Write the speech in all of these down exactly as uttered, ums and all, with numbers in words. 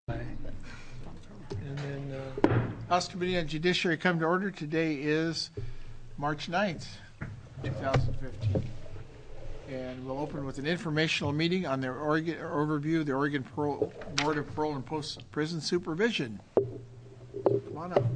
And then uh, House Committee on Judiciary come to order. Today is March ninth, two thousand fifteen. And we'll open with an informational meeting on the Oregon overview of the Oregon Parole, Board of Parole and Post-Prison Supervision. Come on up.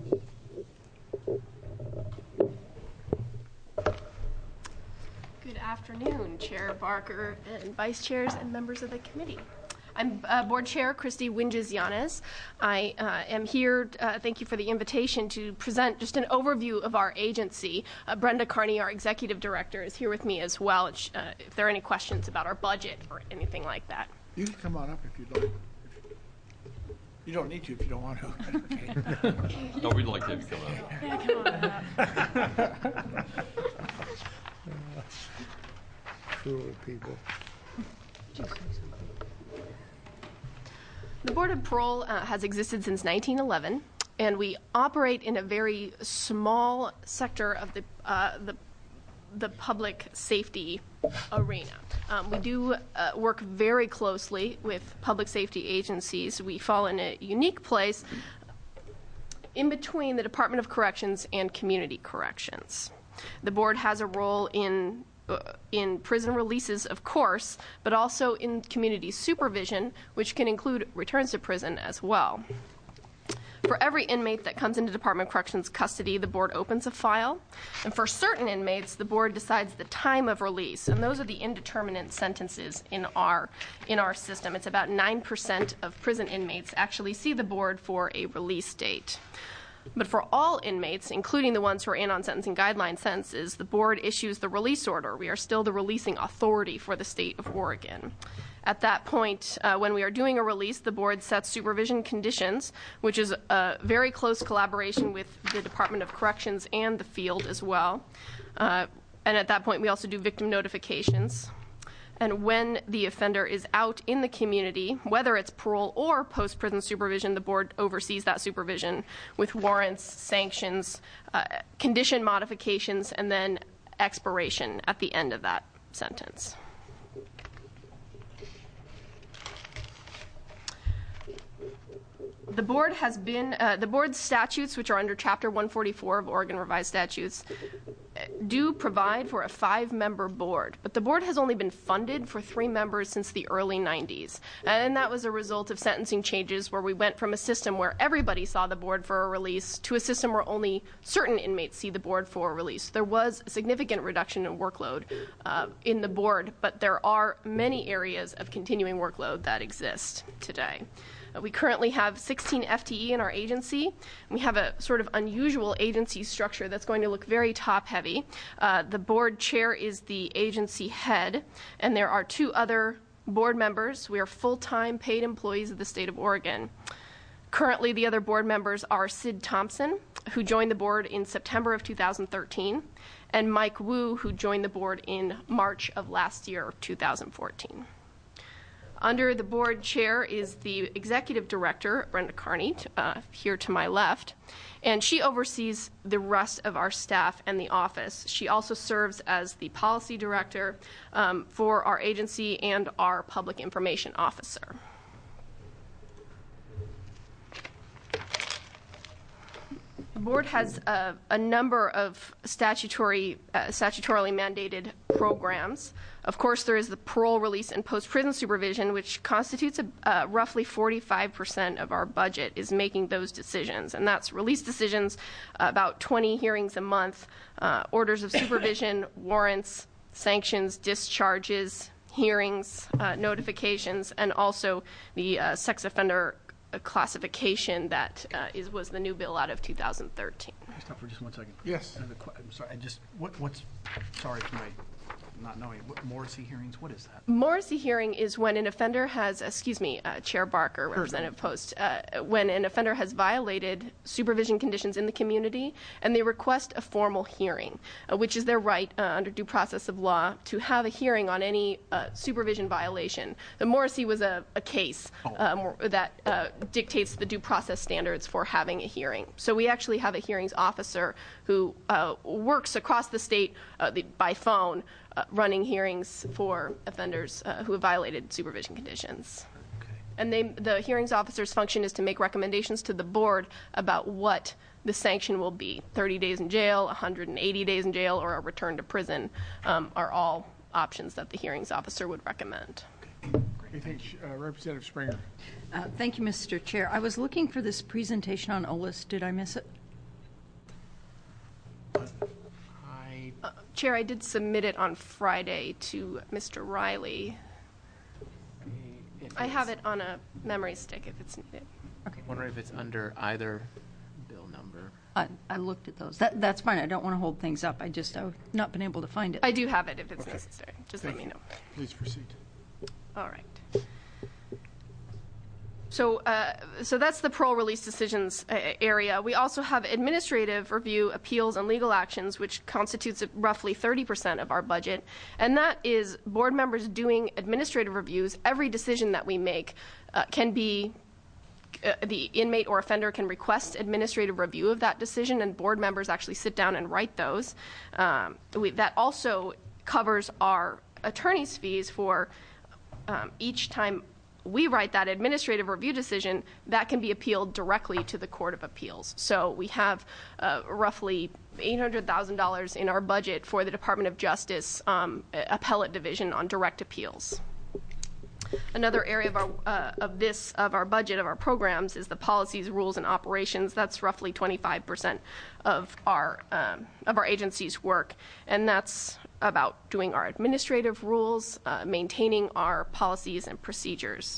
Good afternoon, Chair Barker and Vice Chairs and members of the committee. I'm uh, Board Chair Christy Winges-Yanez. I uh, am here, uh, thank you for the invitation, to present just an overview of our agency. Uh, Brenda Carney, our Executive Director, is here with me as well, uh, if there are any questions about our budget or anything like that. You can come on up if you'd like. You don't need to if you don't want to. Okay. No, we'd like to have you come up. Yeah, come on up. cruel people. The Board of Parole uh, has existed since nineteen eleven, and we operate in a very small sector of the uh, the, the public safety arena. Um, we do uh, work very closely with public safety agencies. We fall in a unique place in between the Department of Corrections and Community Corrections. The board has a role in Uh, in prison releases, of course, but also in community supervision, which can include returns to prison as well. For every inmate that comes into Department of Corrections custody, the board opens a file, and for certain inmates, the board decides the time of release, and those are the indeterminate sentences in our in our system. It's about nine percent of prison inmates actually see the board for a release date. But for all inmates, including the ones who are in on sentencing guideline sentences, the board issues the release order. We are still the releasing authority for the state of Oregon. At that point, uh, when we are doing a release, the board sets supervision conditions, which is a very close collaboration with the Department of Corrections and the field as well. Uh, and at that point, we also do victim notifications. And when the offender is out in the community, whether it's parole or post-prison supervision, the board oversees that supervision with warrants, sanctions, uh, condition modifications, and then expiration at the end of that sentence. The board has been, uh, the board's statutes, which are under Chapter one forty-four of Oregon Revised Statutes, do provide for a five-member board, but the board has only been funded for three members since the early nineties, and that was a result of sentencing changes where we went from a system where everybody saw the board for a release to a system where only certain inmates see the board for a release. There was a significant reduction in workload uh, in the board, but there are many areas of continuing workload that exist today. Uh, we currently have sixteen F T E in our agency. We have a sort of unusual agency structure that's going to look very top-heavy. Uh, the board chair is the agency head, and there are two other board members. We are full-time paid employees of the state of Oregon. Currently, the other board members are Sid Thompson, who joined the board in September of two thousand thirteen, and Mike Wu, who joined the board in March of last year, two thousand fourteen. Under the board chair is the executive director, Brenda Carney, uh, here to my left, and she oversees the rest of our staff and the office. She also serves as the policy director um, for our agency and our public information officer. The board has uh, a number of statutory, uh, statutorily mandated programs. Of course, there is the parole, release, and post-prison supervision, which constitutes a, uh, roughly forty-five percent of our budget is making those decisions. And that's release decisions, uh, about twenty hearings a month, uh, orders of supervision, warrants, sanctions, discharges, hearings, uh, notifications, and also the uh, sex offender classification that uh, is was the new bill out of two thousand thirteen. Can I stop for just one second? Yes. I have a qu- I'm sorry. I just what what's sorry for my not knowing. What, Morrissey hearings. What is that? Morrissey hearing is when an offender has, excuse me, uh, Chair Barker, Representative Post, uh, when an offender has violated supervision conditions in the community and they request a formal hearing, uh, which is their right uh, under due process of law to have a hearing on any uh, supervision violation. The Morrissey was a, a case um, that uh, dictates the due process standards for having a hearing. So we actually have a hearings officer who uh, works across the state uh, the, by phone Uh, running hearings for offenders uh, who have violated supervision conditions. Okay. And they, the hearings officer's function is to make recommendations to the board about what the sanction will be. thirty days in jail, one hundred eighty days in jail, or a return to prison um, are all options that the hearings officer would recommend. I think uh, Representative Springer. Uh, Thank you, Mister Chair. I was looking for this presentation on O L I S. Did I miss it? I, Uh, Chair, I did submit it on Friday to Mister Riley. If I have it's- it on a memory stick if it's needed. Okay. Wonder if it's under either bill number. I, I looked at those. That, that's fine. I don't want to hold things up. I just, I've not been able to find it. I do have it if it's necessary. Just let me know. Please proceed. All right. So, uh, so that's the parole release decisions uh, area. We also have administrative review, appeals, and legal actions, which constitutes roughly thirty percent of our budget. And that is board members doing administrative reviews. Every decision that we make uh, can be, uh, the inmate or offender can request administrative review of that decision, and board members actually sit down and write those. Um, we, that also covers our attorney's fees for um, each time we write that administrative review decision, that can be appealed directly to the Court of Appeals. So we have uh, roughly eight hundred thousand dollars in our budget for the Department of Justice um, appellate division on direct appeals. Another area of our uh, of this of our budget of our programs is the policies, rules, and operations. That's roughly twenty-five percent of our um, of our agency's work, and that's about doing our administrative rules, uh, maintaining our policies and procedures.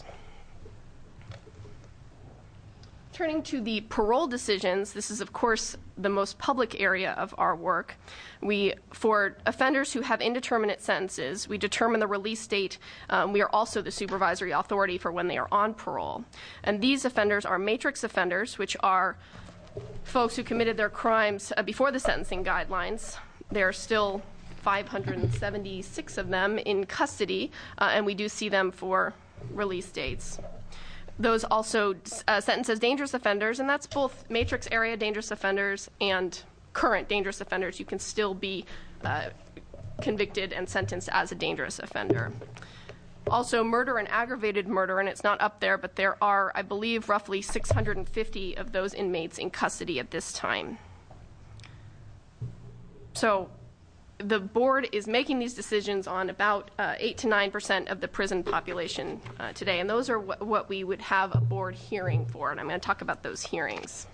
Turning to the parole decisions, this is, of course, the most public area of our work. We, for offenders who have indeterminate sentences, we determine the release date. Um, we are also the supervisory authority for when they are on parole. And these offenders are matrix offenders, which are folks who committed their crimes uh, before the sentencing guidelines. There are still five hundred seventy-six of them in custody, uh, and we do see them for release dates. Those also uh, sentenced as dangerous offenders, and that's both matrix area dangerous offenders and current dangerous offenders. You can still be uh, convicted and sentenced as a dangerous offender. Also, murder and aggravated murder, and it's not up there, but there are, I believe, roughly six hundred fifty of those inmates in custody at this time. So the board is making these decisions on about uh, eight to nine percent of the prison population uh, today, and those are wh what we would have a board hearing for, and I'm going to talk about those hearings.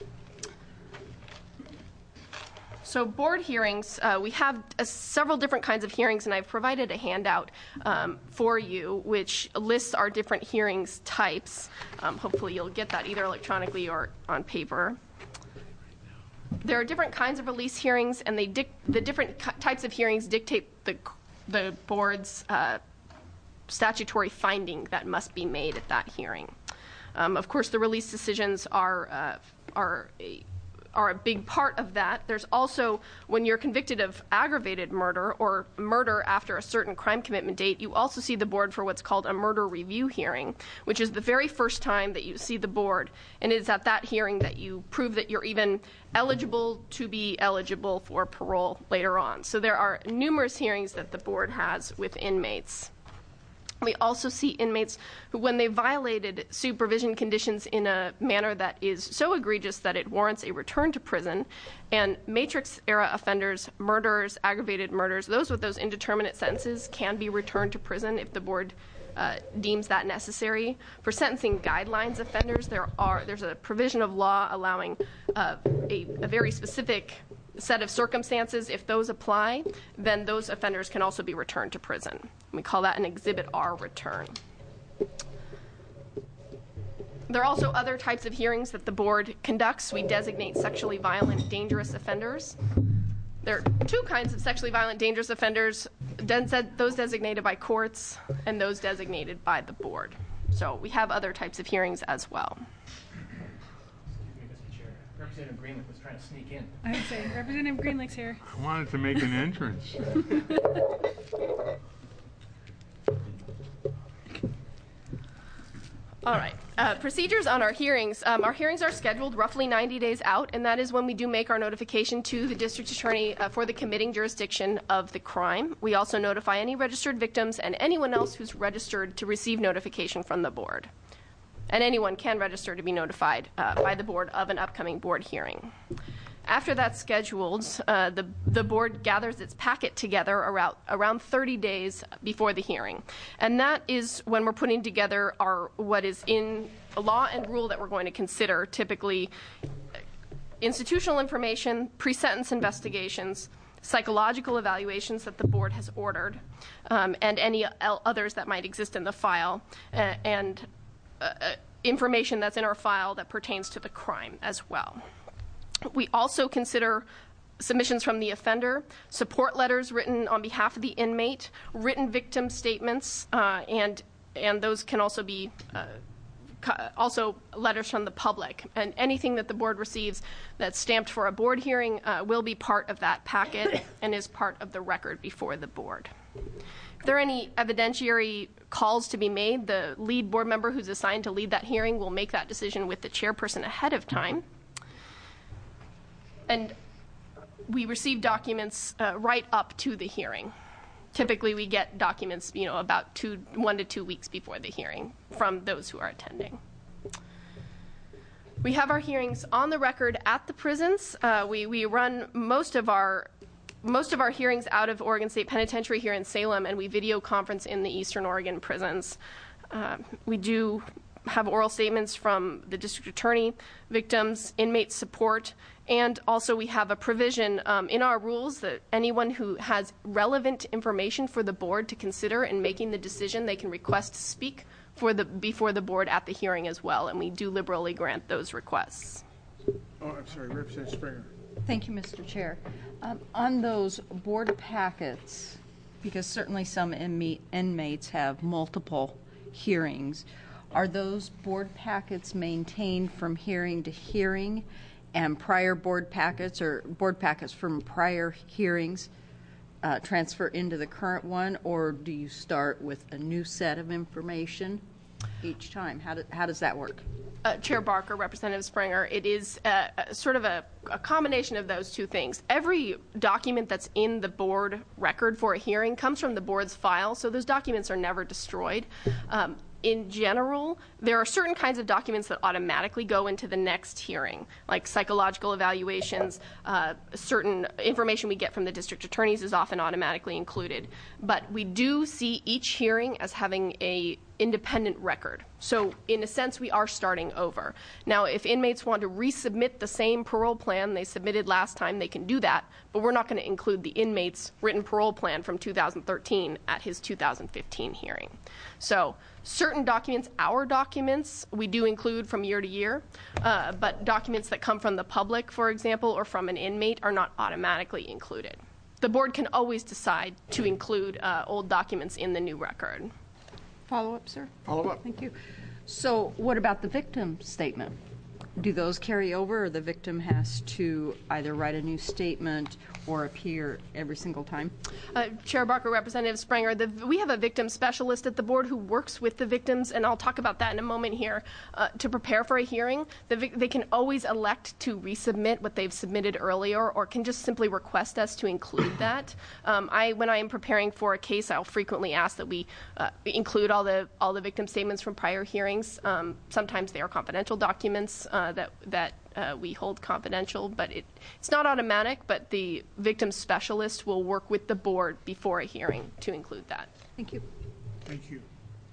So board hearings, uh, we have uh, several different kinds of hearings, and I've provided a handout um, for you which lists our different hearings types. Um, hopefully you'll get that either electronically or on paper. There are different kinds of release hearings, and they dic the different types of hearings dictate the, the board's uh, statutory finding that must be made at that hearing. Um, of course, the release decisions are, uh, are, a, are a big part of that. There's also, when you're convicted of aggravated murder or murder after a certain crime commitment date, you also see the board for what's called a murder review hearing, which is the very first time that you see the board. And it's at that hearing that you prove that you're even eligible to be eligible for parole later on. So there are numerous hearings that the board has with inmates. We also see inmates who, when they violated supervision conditions in a manner that is so egregious that it warrants a return to prison, and matrix-era offenders, murderers, aggravated murders, those with those indeterminate sentences can be returned to prison if the board uh, deems that necessary. For sentencing guidelines offenders, there are there's a provision of law allowing uh, a, a very specific set of circumstances. If those apply, then those offenders can also be returned to prison. We call that an Exhibit R return. There are also other types of hearings that the board conducts. We designate sexually violent, dangerous offenders. There are two kinds of sexually violent, dangerous offenders, those designated by courts and those designated by the board. So we have other types of hearings as well. Representative Greenlick was trying to sneak in. I would say Representative Greenlick's here. I wanted to make an entrance. All right. Uh, procedures on our hearings. Um, our hearings are scheduled roughly ninety days out, and that is when we do make our notification to the district attorney uh, for the committing jurisdiction of the crime. We also notify any registered victims and anyone else who's registered to receive notification from the board. And anyone can register to be notified uh, by the board of an upcoming board hearing. After that's scheduled, uh, the, the board gathers its packet together around, around thirty days before the hearing. And that is when we're putting together our what is in law and rule that we're going to consider, typically institutional information, pre-sentence investigations, psychological evaluations that the board has ordered, um, and any others that might exist in the file, uh, and uh, information that's in our file that pertains to the crime as well. We also consider submissions from the offender, support letters written on behalf of the inmate, written victim statements, uh, and and those can also be uh, co- also letters from the public. And anything that the board receives that's stamped for a board hearing uh, will be part of that packet and is part of the record before the board. If there are any evidentiary calls to be made, the lead board member who's assigned to lead that hearing will make that decision with the chairperson ahead of time. And we receive documents uh, right up to the hearing. Typically, we get documents, you know, about two, one to two weeks before the hearing from those who are attending. We have our hearings on the record at the prisons. Uh, we we run most of our most of our hearings out of Oregon State Penitentiary here in Salem, and we video conference in the Eastern Oregon prisons. Uh, we do have oral statements from the district attorney, victims, inmate support, and also we have a provision um, in our rules that anyone who has relevant information for the board to consider in making the decision, they can request to speak for the, before the board at the hearing as well, and we do liberally grant those requests. Oh, I'm sorry, Representative Springer. Thank you, Mister Chair. Um, on those board packets, because certainly some inma- inmates have multiple hearings, are those board packets maintained from hearing to hearing, and prior board packets or board packets from prior hearings uh, transfer into the current one, or do you start with a new set of information each time? How, do, how does that work? Uh, Chair Barker, Representative Springer, it is uh, a, sort of a, a combination of those two things. Every document that's in the board record for a hearing comes from the board's file, so those documents are never destroyed. Um, In general, there are certain kinds of documents that automatically go into the next hearing, like psychological evaluations. Uh, certain information we get from the district attorneys is often automatically included. But we do see each hearing as having a independent record. So in a sense, we are starting over. Now, if inmates want to resubmit the same parole plan they submitted last time, they can do that, but we're not going to include the inmate's written parole plan from two thousand thirteen at his two thousand fifteen hearing. So certain documents, our documents, we do include from year to year, uh, but documents that come from the public, for example, or from an inmate are not automatically included. The board can always decide to include uh, old documents in the new record. Follow up, sir? Follow up. Thank you. So what about the victim statement? Do those carry over, or the victim has to either write a new statement or appear every single time? Uh, Chair Barker, Representative Springer, the, we have a victim specialist at the board who works with the victims, and I'll talk about that in a moment here, uh, to prepare for a hearing. The vic- they can always elect to resubmit what they've submitted earlier, or can just simply request us to include that. Um, I, when I am preparing for a case, I'll frequently ask that we uh, include all the all the victim statements from prior hearings. Um, sometimes they are confidential documents uh, that that uh, we hold confidential, but it, it's not automatic. But the victim specialist will work with the board before a hearing to include that. Thank you. Thank you.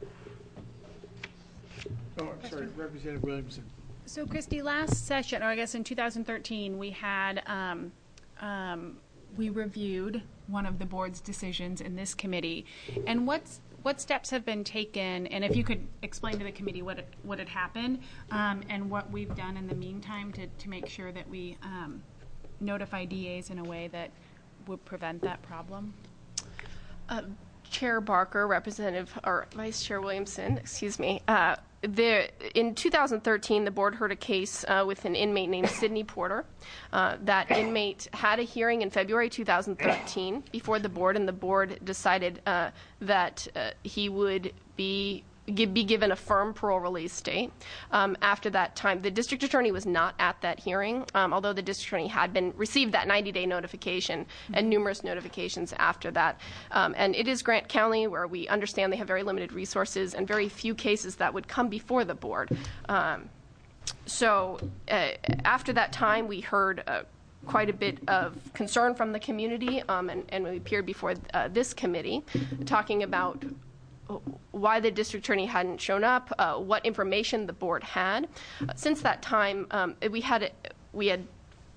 Oh, I'm sorry, Representative Williamson. So, Christy, last session, or I guess in two thousand thirteen, we had um, um, we reviewed one of the board's decisions in this committee, and what's what steps have been taken, and if you could explain to the committee what it, what had happened, um, and what we've done in the meantime to, to make sure that we um, notify D As in a way that would prevent that problem. Uh, Chair Barker, Representative, or Vice Chair Williamson, excuse me. Uh, there, in two thousand thirteen, the board heard a case uh, with an inmate named Sidney Porter. Uh, that inmate had a hearing in February two thousand thirteen before the board, and the board decided uh, that uh, he would be gi- be given a firm parole release date. Um, after that time, the district attorney was not at that hearing, um, although the district attorney had been received that ninety-day notification and numerous notifications after that. Um, and it is Grant County, where we understand they have very limited resources and very few cases that would come before the board. Um, so uh, after that time, we heard uh, quite a bit of concern from the community, um, and, and we appeared before uh, this committee talking about why the district attorney hadn't shown up, uh, what information the board had. Uh, since that time, um, we had we had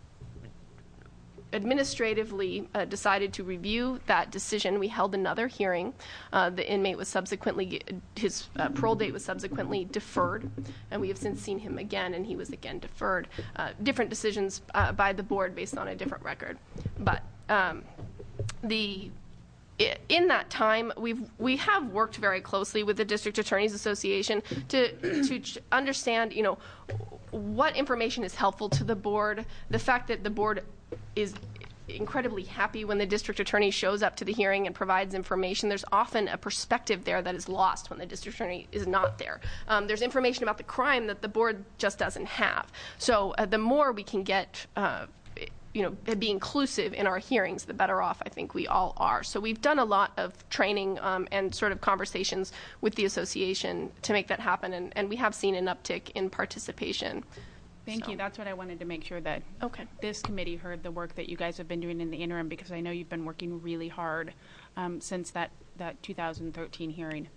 administratively uh, decided to review that decision. We held another hearing. Uh, the inmate was subsequently, his uh, parole date was subsequently deferred, and we have since seen him again, and he was again deferred. Uh, different decisions uh, by the board based on a different record. But um, the in that time, we've we have worked very closely with the District Attorneys Association to to ch- understand, you know, what information is helpful to the board. The fact that the board is incredibly happy when the district attorney shows up to the hearing and provides information. There's often a perspective there that is lost when the district attorney is not there. Um, there's information about the crime that the board just doesn't have. So uh, the more we can get, uh, you know, be inclusive in our hearings, the better off I think we all are. So we've done a lot of training um, and sort of conversations with the association to make that happen, and, and we have seen an uptick in participation. Thank So. you. That's what I wanted to make sure that Okay. this committee heard the work that you guys have been doing in the interim, because I know you've been working really hard um, since that, that two thousand thirteen hearing.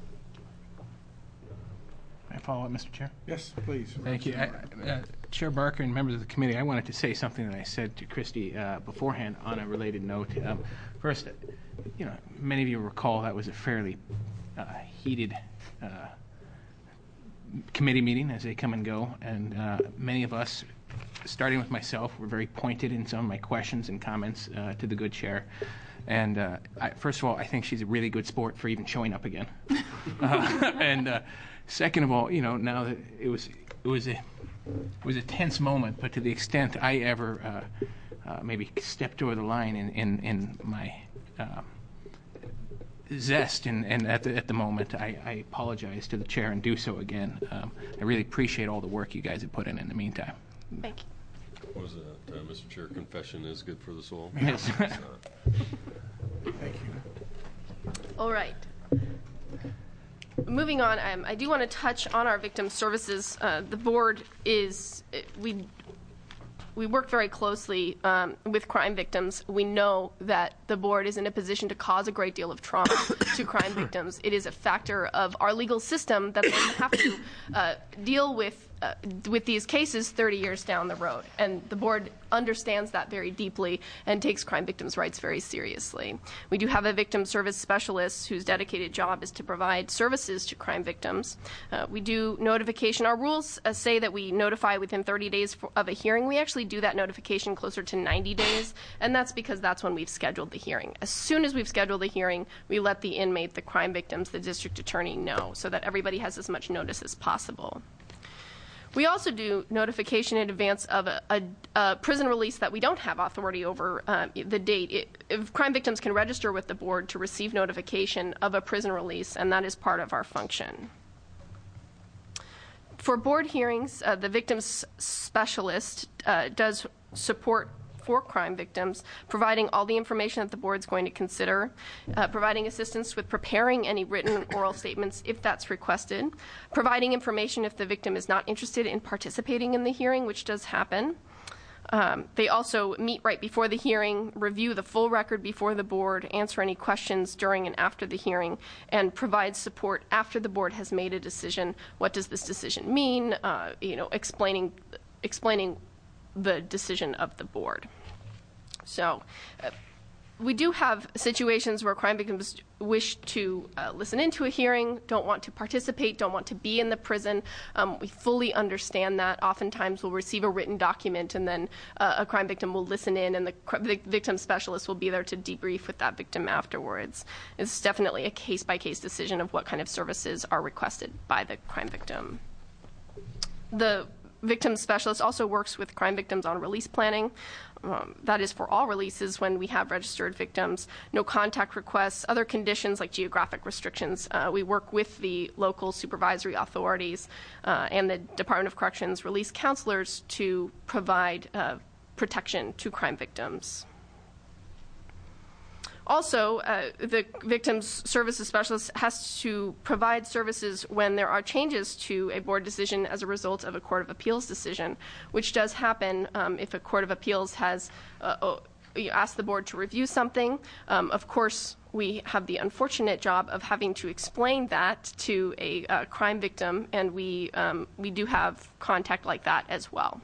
May I follow up, Mister Chair? Yes, please. Thank you. I- uh, Chair Barker and members of the committee, I wanted to say something that I said to Christy uh, beforehand on a related note. Um, First, you know, many of you recall that was a fairly uh, heated uh, committee meeting as they come and go, and uh, many of us, starting with myself, were very pointed in some of my questions and comments uh, to the good chair. And uh, I, first of all, I think she's a really good sport for even showing up again. uh, and uh, second of all, you know, now that it was it was a it was a tense moment, but to the extent I ever uh, uh, maybe stepped over the line in in, in my uh, zest and, and at the at the moment, I, I apologize to the chair and do so again. Um, I really appreciate all the work you guys have put in in the meantime. Thank you. What was that, uh, Mister Chair? Confession is good for the soul. Yes. Thank you. All right. Moving on, um, I do want to touch on our victim services. Uh, the board is, uh, we we work very closely um, with crime victims. We know that the board is in a position to cause a great deal of trauma to crime victims. It is a factor of our legal system that they have to uh, deal with uh, with these cases thirty years down the road. And the board understands that very deeply and takes crime victims' rights very seriously. We do have a victim service specialist whose dedicated job is to provide services to crime victims. Uh, we do notification. Our rules uh, say that we notify within thirty days for, of a hearing. We actually do that notification closer to ninety days, and that's because that's when we've scheduled the hearing. As soon as we've scheduled the hearing, we let the inmate, the crime victims, the district attorney know so that everybody has as much notice as possible. We also do notification in advance of a, a, a prison release that we don't have authority over um, the date. It, if crime victims can register with the board to receive notification of a prison release, and that is part of our function. For board hearings, uh, the victims specialist uh, does support for crime victims, providing all the information that the board's going to consider, uh, providing assistance with preparing any written oral statements if that's requested, providing information if the victim is not interested in participating in the hearing, which does happen. Um, they also meet right before the hearing, review the full record before the board, answer any questions during and after the hearing, and provide support after the board has made a decision. What does this decision mean? Uh, you know, explaining, explaining the decision of the board. So uh, we do have situations where crime victims wish to uh, listen into a hearing, don't want to participate, don't want to be in the prison. Um, we fully understand that. Oftentimes we'll receive a written document, and then uh, a crime victim will listen in, and the, cr- the victim specialist will be there to debrief with that victim afterwards. It's definitely a case-by-case decision of what kind of services are requested by the crime victim. The victim specialist also works with crime victims on release planning. Um, that is for all releases when we have registered victims, no contact requests, other conditions like geographic restrictions. Uh, we work with the local supervisory authorities uh, and the Department of Corrections release counselors to provide uh, protection to crime victims. Also, uh, the victims services specialist has to provide services when there are changes to a board decision as a result of a Court of Appeals decision, which does happen um, if a Court of Appeals has uh, oh, you asked the board to review something. Um, of course, we have the unfortunate job of having to explain that to a uh, crime victim, and we, um, we do have contact like that as well.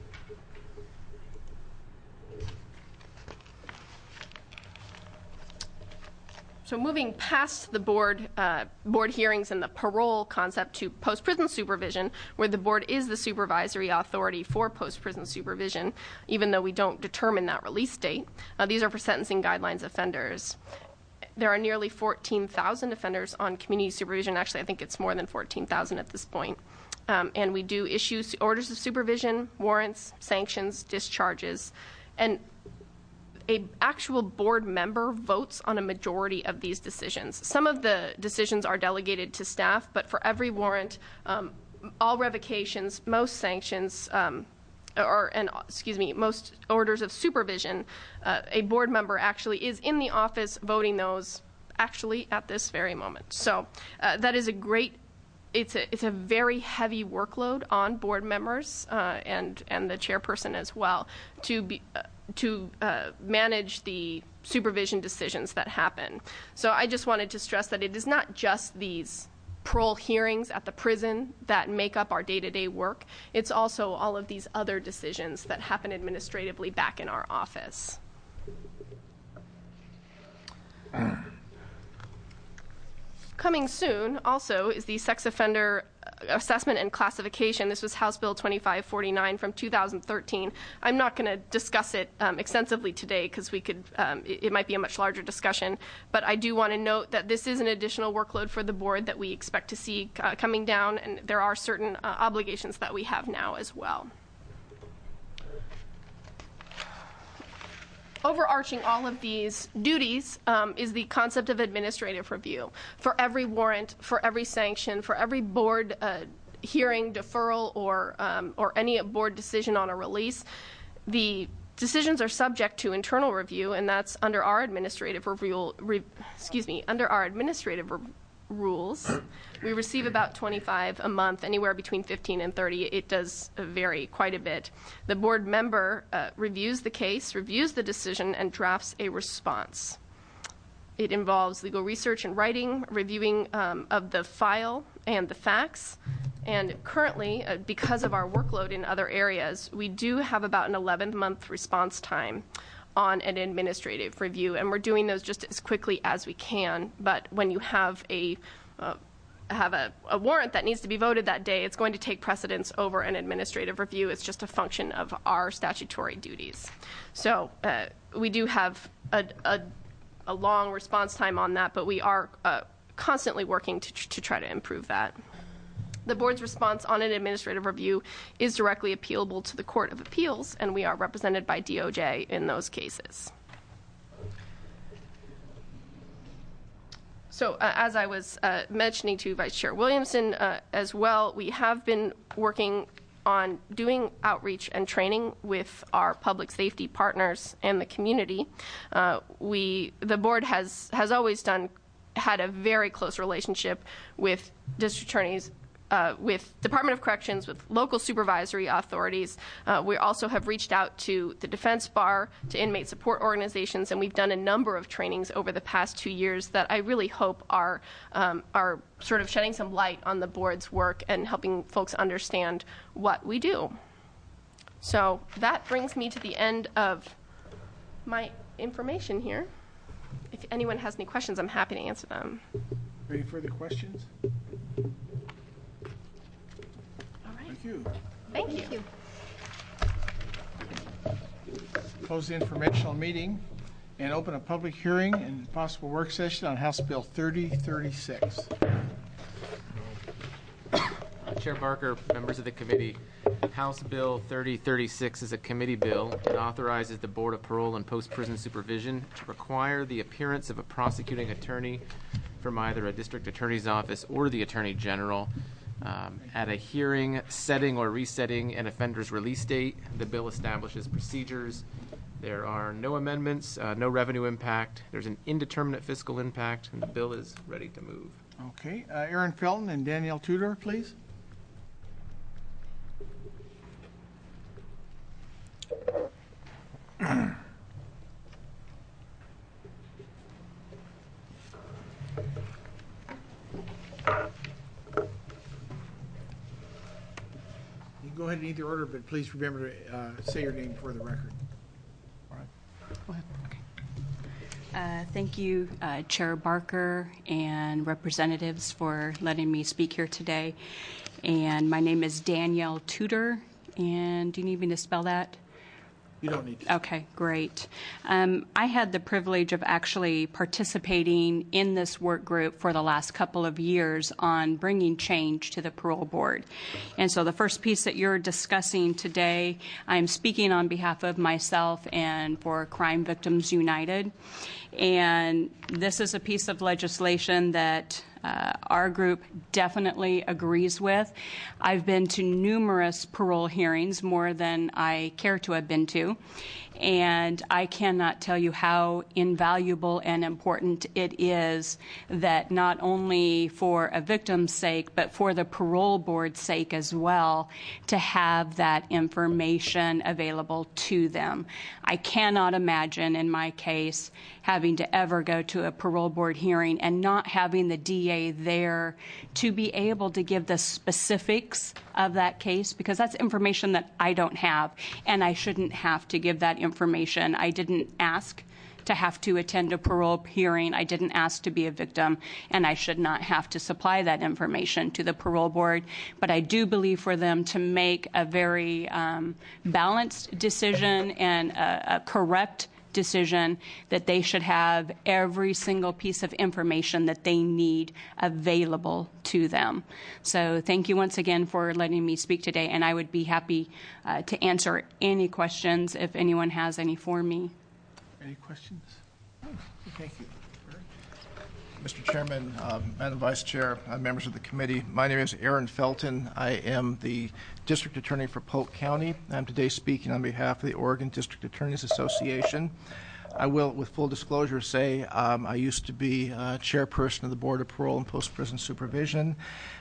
So moving past the board uh, board hearings and the parole concept to post-prison supervision, where the board is the supervisory authority for post-prison supervision, even though we don't determine that release date. Uh, these are for sentencing guidelines offenders. There are nearly fourteen thousand offenders on community supervision. Actually, I think it's more than fourteen thousand at this point. Um, and we do issue orders of supervision, warrants, sanctions, discharges, and a actual board member votes on a majority of these decisions. Some of the decisions are delegated to staff, but for every warrant, um, all revocations, most sanctions, um, or and excuse me, most orders of supervision, uh, a board member actually is in the office voting those actually at this very moment. So uh, that is a great. It's a it's a very heavy workload on board members uh, and and the chairperson as well to be. Uh, to uh, manage the supervision decisions that happen. So I just wanted to stress that it is not just these parole hearings at the prison that make up our day-to-day work. It's also all of these other decisions that happen administratively back in our office. Coming soon also is the sex offender assessment and classification. This was House Bill twenty-five forty-nine from two thousand thirteen. I'm not going to discuss it um, extensively today because we could, um, it, it might be a much larger discussion, but I do want to note that this is an additional workload for the board that we expect to see uh, coming down, and there are certain uh, obligations that we have now as well. Overarching all of these duties um, is the concept of administrative review. For every warrant, for every sanction, for every board uh, hearing, deferral, or, um, or any board decision on a release, the decisions are subject to internal review, and that's under our administrative review, re, excuse me, under our administrative re rules. We receive about twenty-five a month, anywhere between fifteen and thirty. It does vary quite a bit. The board member uh, reviews the case, reviews the decision, and drafts a response. It involves legal research and writing, reviewing um, of the file and the facts. And currently, uh, because of our workload in other areas, we do have about an eleven month response time on an administrative review, and we're doing those just as quickly as we can. But when you have a uh, have a, a warrant that needs to be voted that day, it's going to take precedence over an administrative review. It's just a function of our statutory duties. So uh, we do have a, a, a long response time on that, but we are uh, constantly working to, to try to improve that. The board's response on an administrative review is directly appealable to the Court of Appeals, and we are represented by D O J in those cases. So uh, as I was uh, mentioning to Vice Chair Williamson uh, as well, we have been working on doing outreach and training with our public safety partners and the community. Uh, we, the board has, has always done, had a very close relationship with district attorneys, Uh, with Department of Corrections, with local supervisory authorities. Uh, we also have reached out to the Defense Bar, to inmate support organizations, and we've done a number of trainings over the past two years that I really hope are, um, are sort of shedding some light on the board's work and helping folks understand what we do. So that brings me to the end of my information here. If anyone has any questions, I'm happy to answer them. Any further questions? Thank you. Thank you. Thank you. Close the informational meeting and open a public hearing and possible work session on House Bill thirty thirty-six. Chair Barker, members of the committee, House Bill thirty thirty-six is a committee bill. It authorizes the Board of Parole and Post-Prison Supervision to require the appearance of a prosecuting attorney from either a district attorney's office or the Attorney General um, at a hearing setting or resetting an offender's release date. The bill establishes procedures. There are no amendments, uh, no revenue impact. There's an indeterminate fiscal impact, and the bill is ready to move. Okay, uh, Aaron Felton and Danielle Tudor, please. You can go ahead in either order, but please remember to uh, say your name for the record. All right, go ahead. Uh, thank you, uh, Chair Barker and representatives, for letting me speak here today. And my name is Danielle Tudor. And do you need me to spell that? You don't need to. Okay, great. Um, I had the privilege of actually participating in this work group for the last couple of years on bringing change to the parole board. And so the first piece that you're discussing today, I'm speaking on behalf of myself and for Crime Victims United. And this is a piece of legislation that uh, our group definitely agrees with. I've been to numerous parole hearings, more than I care to have been to, and I cannot tell you how invaluable and important it is that not only for a victim's sake, but for the parole board's sake as well, to have that information available to them. I cannot imagine, in my case, having to ever go to a parole board hearing and not having the D A there to be able to give the specifics of that case, because that's information that I don't have, and I shouldn't have to give that information. I didn't ask to have to attend a parole hearing. I didn't ask to be a victim, and I should not have to supply that information to the parole board. But I do believe for them to make a very um, balanced decision and a, a correct decision, that they should have every single piece of information that they need available to them. So thank you once again for letting me speak today, and I would be happy uh, to answer any questions if anyone has any for me. Any questions? Thank you. Mister Chairman, uh, Madam Vice Chair, uh, members of the committee, my name is Aaron Felton. I am the District Attorney for Polk County. I'm today speaking on behalf of the Oregon District Attorneys Association. I will, with full disclosure, say um, I used to be uh, chairperson of the Board of Parole and Post-Prison Supervision,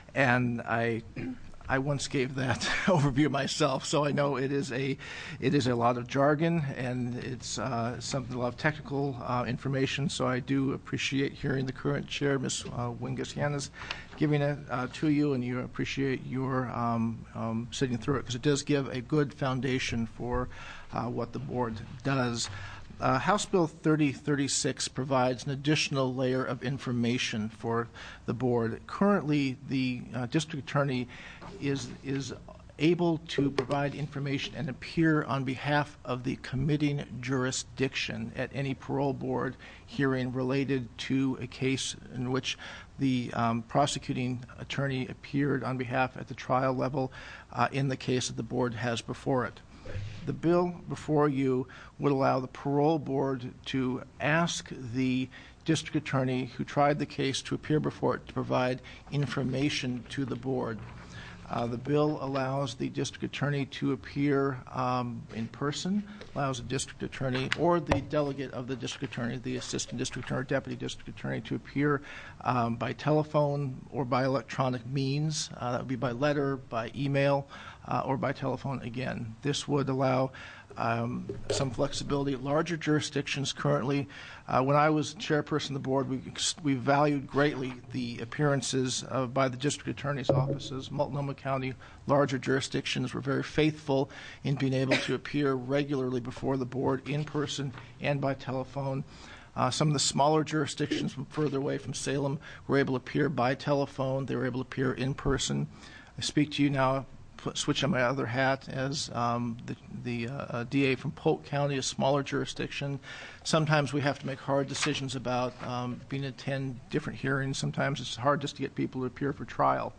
and I I once gave that overview myself, so I know it is a it is a lot of jargon, and it's uh, something a lot of technical uh, information. So I do appreciate hearing the current chair, Miz Uh, Wingis-Yanis, giving it uh, to you, and you appreciate your um, um, sitting through it, because it does give a good foundation for uh, what the board does. Uh, House Bill thirty thirty-six provides an additional layer of information for the board. Currently, the uh, district attorney is is able to provide information and appear on behalf of the committing jurisdiction at any parole board hearing related to a case in which the um, prosecuting attorney appeared on behalf at the trial level uh, in the case that the board has before it. The bill before you would allow the parole board to ask the district attorney who tried the case to appear before it to provide information to the board. Uh, the bill allows the district attorney to appear um, in person, allows the district attorney or the delegate of the district attorney, the assistant district attorney or deputy district attorney, to appear um, by telephone or by electronic means. Uh, that would be by letter, by email, uh, or by telephone again. This would allow Um, some flexibility. Larger jurisdictions currently, uh, when I was chairperson of the board, we, we valued greatly the appearances of, by the district attorney's offices. Multnomah County, larger jurisdictions were very faithful in being able to appear regularly before the board in person and by telephone. Uh, some of the smaller jurisdictions further away from Salem were able to appear by telephone. They were able to appear in person. I speak to you now put, switch on my other hat as um, the, the uh, D A from Polk County, a smaller jurisdiction. Sometimes we have to make hard decisions about um, being at ten different hearings. Sometimes it's hard just to get people to appear for trial.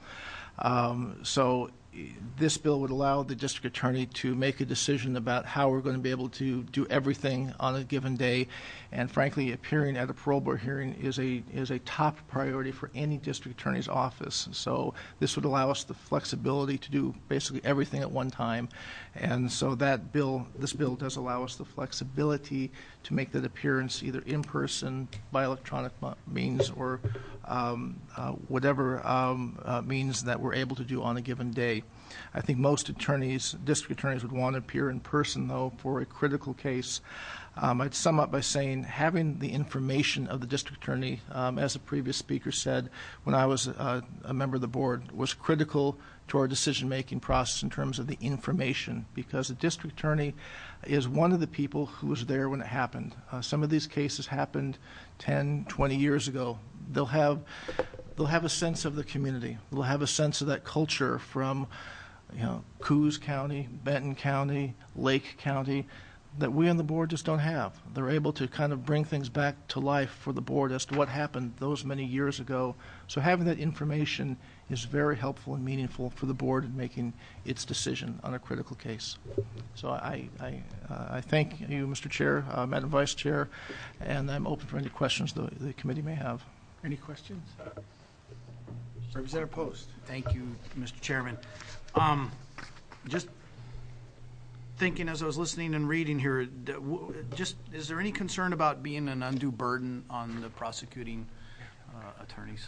Um, so this bill would allow the district attorney to make a decision about how we're going to be able to do everything on a given day. And frankly, appearing at a parole board hearing is a is a top priority for any district attorney's office. So this would allow us the flexibility to do basically everything at one time. And so that bill, this bill does allow us the flexibility to make that appearance either in person, by electronic means, or um, uh, whatever um, uh, means that we're able to do on a given day. I think most attorneys, district attorneys, would want to appear in person, though, for a critical case. Um, I'd sum up by saying having the information of the district attorney, um, as the previous speaker said, when I was uh, a member of the board, was critical to our decision-making process in terms of the information, because the district attorney is one of the people who was there when it happened. Uh, some of these cases happened ten, twenty years ago. They'll have, they'll have a sense of the community. They'll have a sense of that culture from, you know, Coos County, Benton County, Lake County, that we on the board just don't have. They're able to kind of bring things back to life for the board as to what happened those many years ago. So having that information is very helpful and meaningful for the board in making its decision on a critical case. So I, I, uh, I thank you, Mister Chair, uh, Madam Vice Chair, and I'm open for any questions the, the committee may have. Any questions? Representative Post. Thank you, Mister Chairman. Um, just thinking as I was listening and reading here, d- w- just is there any concern about being an undue burden on the prosecuting uh, attorneys?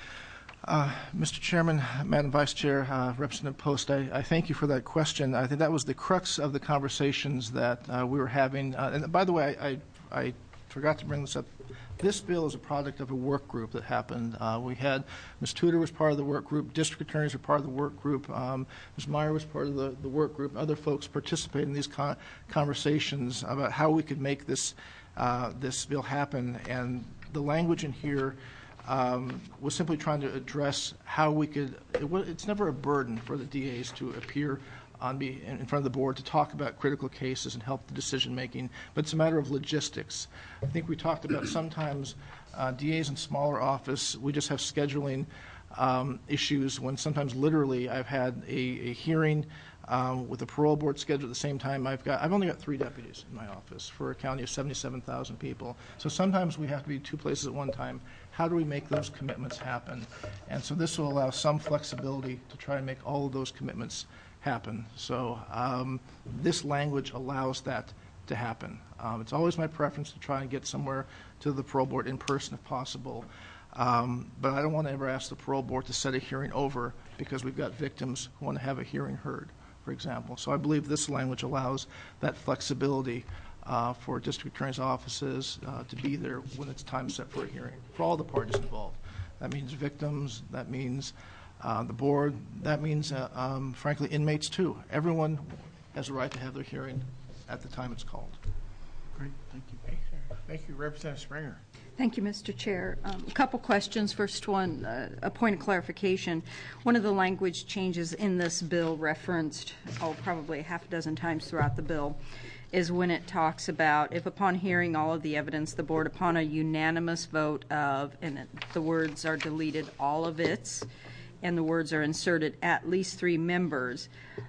Uh, Mister Chairman, Madam Vice Chair, uh, Representative Post, I, I thank you for that question. I think that was the crux of the conversations that uh, we were having. Uh, and by the way, I, I, I forgot to bring this up. This bill is a product of a work group that happened. Uh, we had Miz Tudor was part of the work group, district attorneys were part of the work group, um, Miz Meyer was part of the, the work group, other folks participated in these con- conversations about how we could make this, uh, this bill happen. And the language in here um, was simply trying to address how we could, it was, it's never a burden for the D As to appear on be in front of the board to talk about critical cases and help the decision making, but it's a matter of logistics. I think we talked about sometimes uh, D As in smaller office, we just have scheduling um, issues when sometimes literally I've had a, a hearing um, with the parole board scheduled at the same time. I've got I've only got three deputies in my office for a county of seventy-seven thousand people. So sometimes we have to be two places at one time. How do we make those commitments happen? And so this will allow some flexibility to try and make all of those commitments happen. So um, this language allows that to happen. Um, it's always my preference to try and get somewhere to the parole board in person if possible. Um, but I don't want to ever ask the parole board to set a hearing over because we've got victims who want to have a hearing heard, for example. So I believe this language allows that flexibility uh, for district attorneys' offices uh, to be there when it's time set for a hearing for all the parties involved. That means victims, that means Uh, the board, that means, uh, um, frankly, inmates too. Everyone has a right to have their hearing at the time it's called. Great, thank you. Thank you, Representative Springer. Thank you, Mister Chair. Um, a couple questions. First one, uh, a point of clarification. One of the language changes in this bill referenced, oh, probably a half a dozen times throughout the bill, is when it talks about if upon hearing all of the evidence, the board upon a unanimous vote of, and it, the words are deleted, all of its, and the words are inserted, at least three members.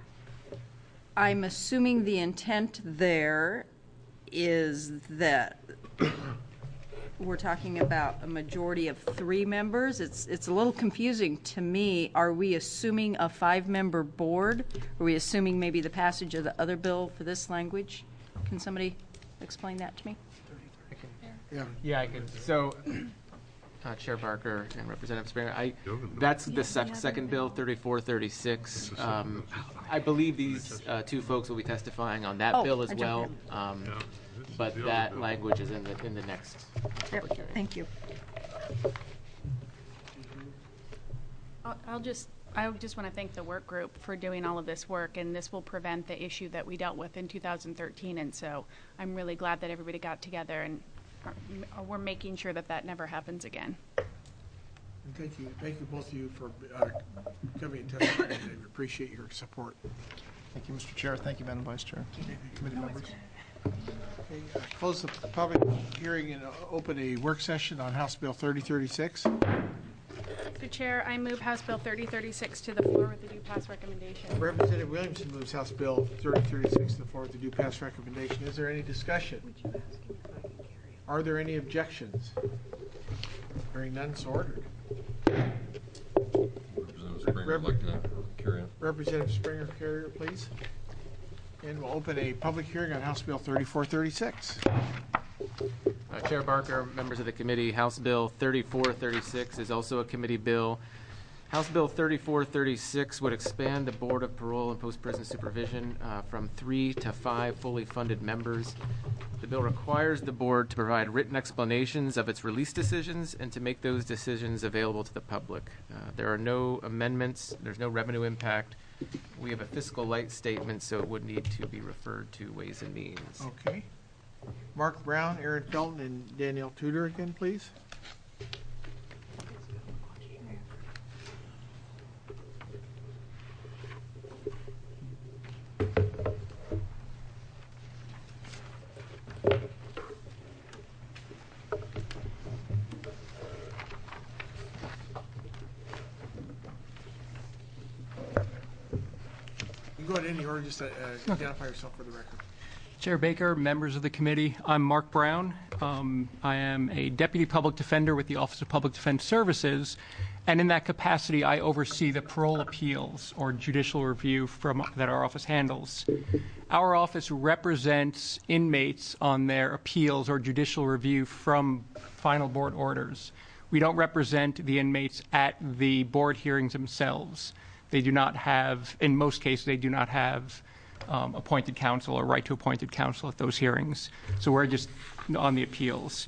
I'm assuming the intent there is that we're talking about a majority of three members. It's it's a little confusing to me. Are we assuming a five-member board? Are we assuming maybe the passage of the other bill for this language? Can somebody explain that to me? Yeah, yeah, I can. So. Uh, Chair Barker and Representative Springer, I, that's the sec- second bill, thirty-four thirty-six. Um, I believe these uh, two folks will be testifying on that Oh, bill as I well, jumped um, but that language is in the in the next public hearing. Thank you. I'll, I'll just, I just want to thank the work group for doing all of this work, and this will prevent the issue that we dealt with in two thousand thirteen, and so I'm really glad that everybody got together and are, we're making sure that that never happens again. And thank you, thank you both of you for uh, coming and testifying. I appreciate your support. Thank you, Mister Chair. Thank you, Madam Vice Chair. Committee members. Okay, uh, close the public hearing and uh, open a work session on House Bill thirty thirty-six. Mister Chair, I move House Bill thirty thirty-six to the floor with the due pass recommendation. Representative Williamson moves House Bill thirty thirty-six to the floor with the due pass recommendation. Is there any discussion? Are there any objections? Hearing none, so ordered. Representative Springer would like to carry on. Representative Springer, carrier, please. And we'll open a public hearing on House Bill thirty-four thirty-six. Uh, Chair Barker, members of the committee, House Bill thirty-four thirty-six is also a committee bill. House Bill thirty-four thirty-six would expand the Board of Parole and Post-Prison Supervision uh, from three to five fully funded members. The bill requires the board to provide written explanations of its release decisions and to make those decisions available to the public. Uh, there are no amendments. There's no revenue impact. We have a fiscal light statement, so it would need to be referred to Ways and Means. Okay. Mark Brown, Aaron Felton, and Danielle Tudor again, please. You can go in any order, just uh, identify yourself for the record. Chair Baker, members of the committee, I'm Mark Brown. Um, I am a Deputy Public Defender with the Office of Public Defense Services, and in that capacity I oversee the parole appeals or judicial review from, that our office handles. Our office represents inmates on their appeals or judicial review from final board orders. We don't represent the inmates at the board hearings themselves. They do not have, in most cases, they do not have Um, appointed counsel or right to appointed counsel at those hearings. So we're just on the appeals.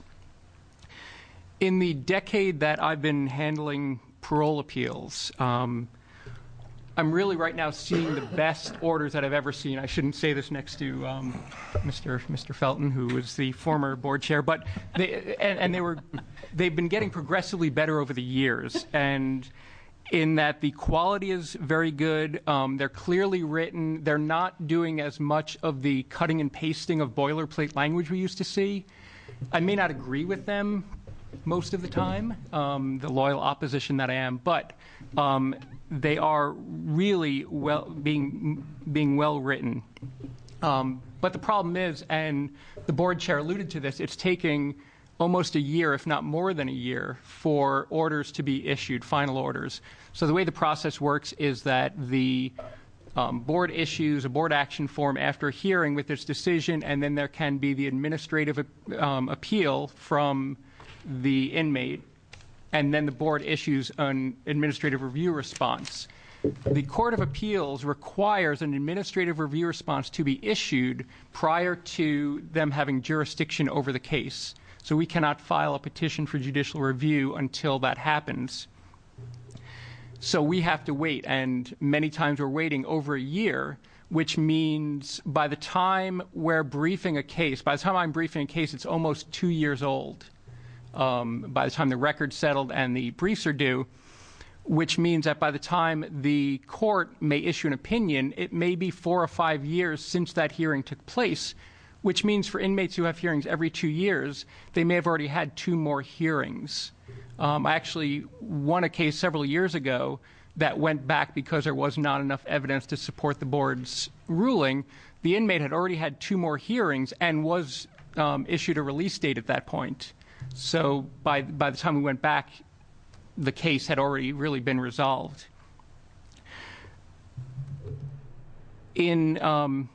In the decade that I've been handling parole appeals, um, I'm really right now seeing the best orders that I've ever seen. I shouldn't say this next to um, Mister Mister Felton, who was the former board chair, but they, and, and they were, they've been getting progressively better over the years. And in that the quality is very good. Um, they're clearly written. They're not doing as much of the cutting and pasting of boilerplate language we used to see. I may not agree with them most of the time, um, the loyal opposition that I am, but um, they are really well being being well written. Um, but the problem is, and the board chair alluded to this, it's taking almost a year, if not more than a year, for orders to be issued, final orders. So the way the process works is that the um, board issues a board action form after a hearing with its decision, and then there can be the administrative um, appeal from the inmate, and then the board issues an administrative review response. The Court of Appeals requires an administrative review response to be issued prior to them having jurisdiction over the case. So we cannot file a petition for judicial review until that happens. So we have to wait, and many times we're waiting over a year, which means by the time we're briefing a case, by the time I'm briefing a case, it's almost two years old. Um, by the time the record's settled and the briefs are due, which means that by the time the court may issue an opinion, it may be four or five years since that hearing took place, which means for inmates who have hearings every two years, they may have already had two more hearings. Um, I actually won a case several years ago that went back because there was not enough evidence to support the board's ruling. The inmate had already had two more hearings and was um, issued a release date at that point. So by, by the time we went back, the case had already really been resolved. In um,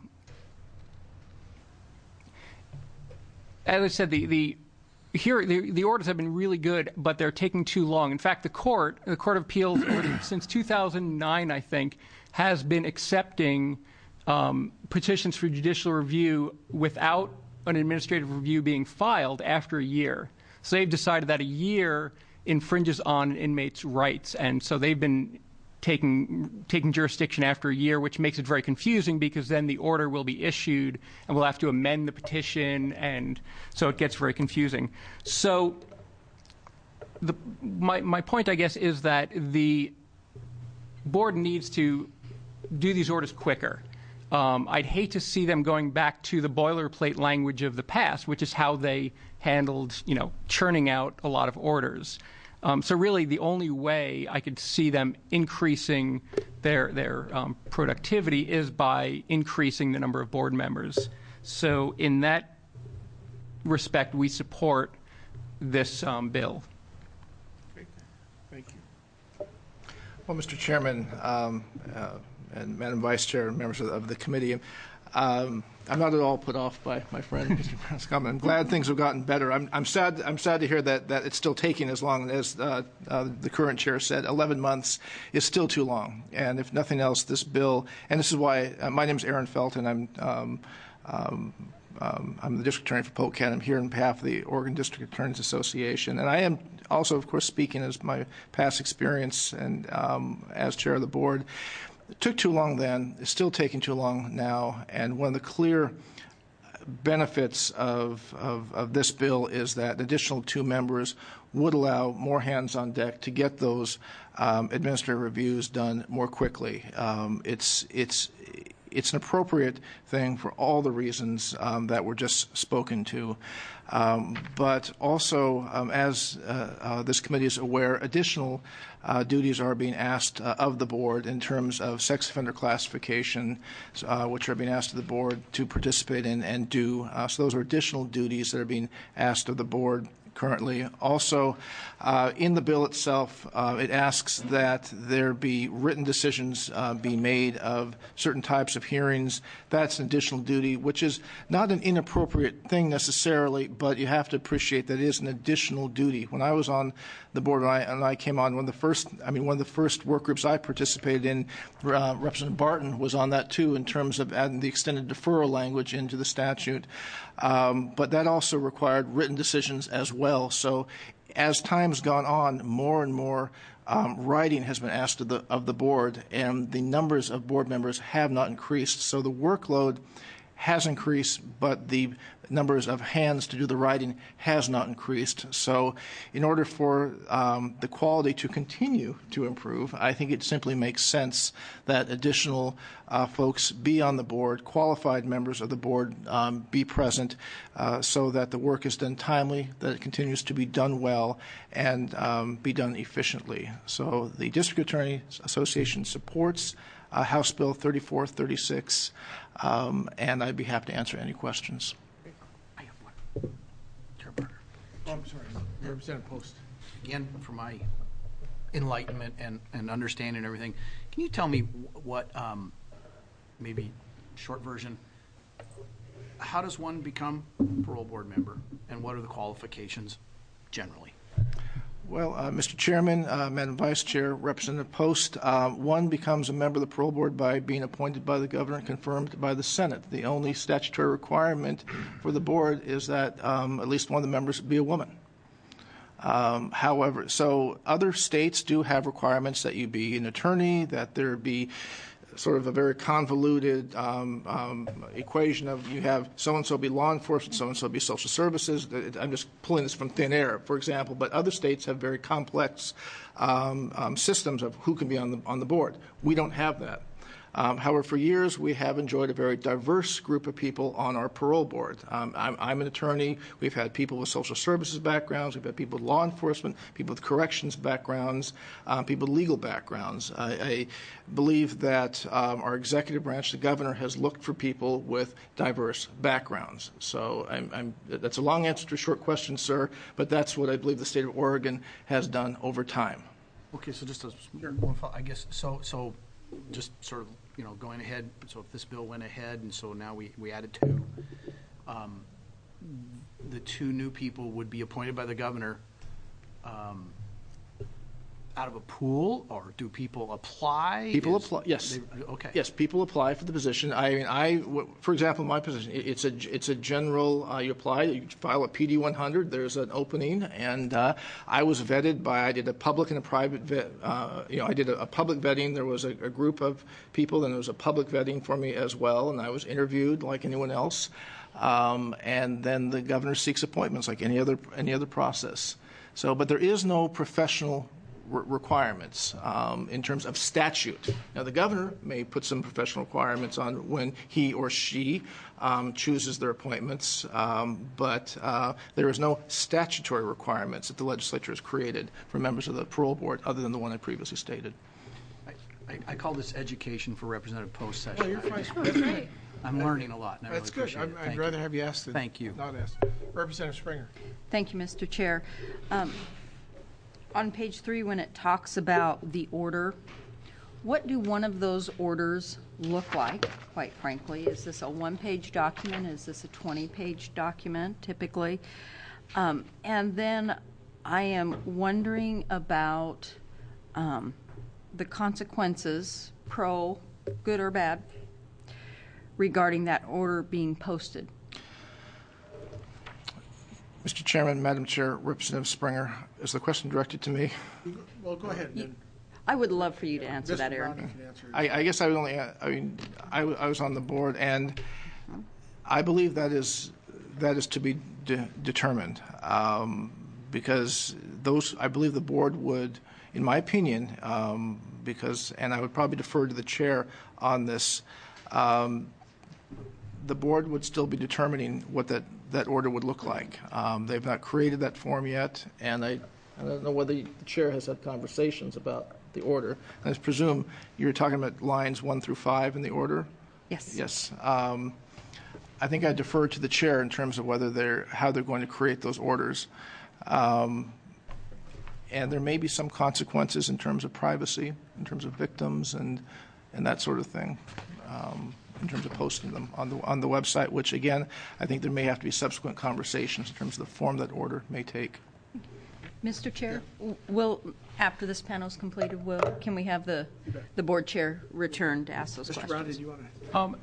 As I said, the the, here, the the orders have been really good, but they're taking too long. In fact, the court, the Court of Appeals, since two thousand nine, I think, has been accepting um, petitions for judicial review without an administrative review being filed after a year. So they've decided that a year infringes on an inmate's rights, and so they've been taking taking jurisdiction after a year, which makes it very confusing because then the order will be issued and we'll have to amend the petition, and so it gets very confusing. So the, my, my point, I guess, is that the board needs to do these orders quicker. Um, I'd hate to see them going back to the boilerplate language of the past, which is how they handled, you know, churning out a lot of orders. Um, so really, the only way I could see them increasing their their um, productivity is by increasing the number of board members. So in that respect, we support this um, bill. Thank you. Well, Mister Chairman, um, uh, and Madam Vice Chair, and members of the, of the committee, um, I'm not at all put off by my friend Mister Branscombe. I'm glad things have gotten better. I'm, I'm sad. I'm sad to hear that, that it's still taking as long as uh, uh, the current chair said. eleven months is still too long. And if nothing else, this bill. And this is why uh, my name is Aaron Felton. I'm. Um, um, Um, I'm the district attorney for Polk County. I'm here on behalf of the Oregon District Attorneys Association. And I am also, of course, speaking as my past experience and um, as chair of the board. It took too long then. It's still taking too long now. And one of the clear benefits of, of, of this bill is that an additional two members would allow more hands on deck to get those um, administrative reviews done more quickly. Um, it's, it's, It's an appropriate thing for all the reasons um, that were just spoken to. Um, but also, um, as uh, uh, this committee is aware, additional uh, duties are being asked uh, of the board in terms of sex offender classification, uh, which are being asked of the board to participate in and do. Uh, so those are additional duties that are being asked of the board currently. Also, uh, in the bill itself, uh, it asks that there be written decisions uh, be made of certain types of hearings. That's an additional duty, which is not an inappropriate thing necessarily, but you have to appreciate that it is an additional duty. When I was on the board and I, and I came on, one of the first, I mean, one of the first work groups I participated in, uh, Representative Barton was on that too, in terms of adding the extended deferral language into the statute. Um, but that also required written decisions as well. So as time's gone on, more and more um, writing has been asked of the, of the board, and the numbers of board members have not increased. So the workload has increased, but the numbers of hands to do the writing has not increased. So in order for um, the quality to continue to improve, I think it simply makes sense that additional uh, folks be on the board, qualified members of the board um, be present uh, so that the work is done timely, that it continues to be done well, and um, be done efficiently. So the District Attorneys Association supports uh, House Bill thirty-four thirty-six, um, and I'd be happy to answer any questions. Oh, I'm sorry, Representative Post. Again, for my enlightenment and, and understanding and everything, can you tell me what, um, maybe short version, how does one become a parole board member, and what are the qualifications generally? Well, uh, Mister Chairman, uh, Madam Vice Chair, Representative Post, uh, one becomes a member of the parole board by being appointed by the governor and confirmed by the Senate. The only statutory requirement for the board is that um, at least one of the members be a woman. Um, however, so other states do have requirements that you be an attorney, that there be sort of a very convoluted um, um, equation of you have so-and-so be law enforcement, so-and-so be social services. I'm just pulling this from thin air, for example, but other states have very complex um, um, systems of who can be on the, on the board. We don't have that. Um, however, for years, we have enjoyed a very diverse group of people on our parole board. Um, I'm, I'm an attorney. We've had people with social services backgrounds. We've had people with law enforcement, people with corrections backgrounds, um, people with legal backgrounds. I, I believe that um, our executive branch, the governor, has looked for people with diverse backgrounds. So I'm, I'm, that's a long answer to a short question, sir, but that's what I believe the state of Oregon has done over time. Okay, so just a one, I guess, so, so just sort of, you know, going ahead, so if this bill went ahead, and so now we, we added two, um, the two new people would be appointed by the governor um, out of a pool, or do people apply? People Is, apply, yes. They, okay. Yes, people apply for the position. I mean, I, for example, my position, it's a, it's a general, uh, you apply, you file a P D one hundred, there's an opening, and uh, I was vetted by, I did a public and a private vet, uh, you know, I did a, a public vetting. There was a, a group of people, and there was a public vetting for me as well, and I was interviewed like anyone else. Um, and then the governor seeks appointments like any other, any other process. So, but there is no professional re- requirements um, in terms of statute. Now, the governor may put some professional requirements on when he or she um, chooses their appointments, um, but uh, there is no statutory requirements that the legislature has created for members of the parole board other than the one I previously stated. I, I call this education for Representative Post session. Well, you're fine. That's great. I'm learning a lot, and I That's really good. appreciate I'm- it. I'd Thank rather you. have you asked than Thank you. not asked. Representative Springer. Thank you, Mister Chair. Um, on page three, when it talks about the order, what do one of those orders look like, quite frankly? Is this a one-page document? Is this a twenty-page document, typically? Um, and then I am wondering about um, the consequences, pro, good or bad, regarding that order being posted. Mister Chairman, Madam Chair, Representative Springer, is the question directed to me? Well, go ahead. Then. I would love for you to answer that, Mister Aaron. Brown can answer. I, I guess I would only, I mean, I, w- I was on the board, and I believe that is, that is to be de- determined, um, because those, I believe the board would, in my opinion, um, because, and I would probably defer to the chair on this, um, the board would still be determining what that, that order would look like. Um, they've not created that form yet, and I, I don't know whether the chair has had conversations about the order. I presume you're talking about lines one through five in the order? Yes. Yes. Um, I think I defer to the chair in terms of whether they're, how they're going to create those orders. Um, and there may be some consequences in terms of privacy, in terms of victims and, and that sort of thing. Um, in terms of posting them on the on the website, which again, I think there may have to be subsequent conversations in terms of the form that order may take. Mister Chair, w- will, after this panel is completed, will, can we have the, the board chair return to ask those Mister Brown, questions? did you want to? Um,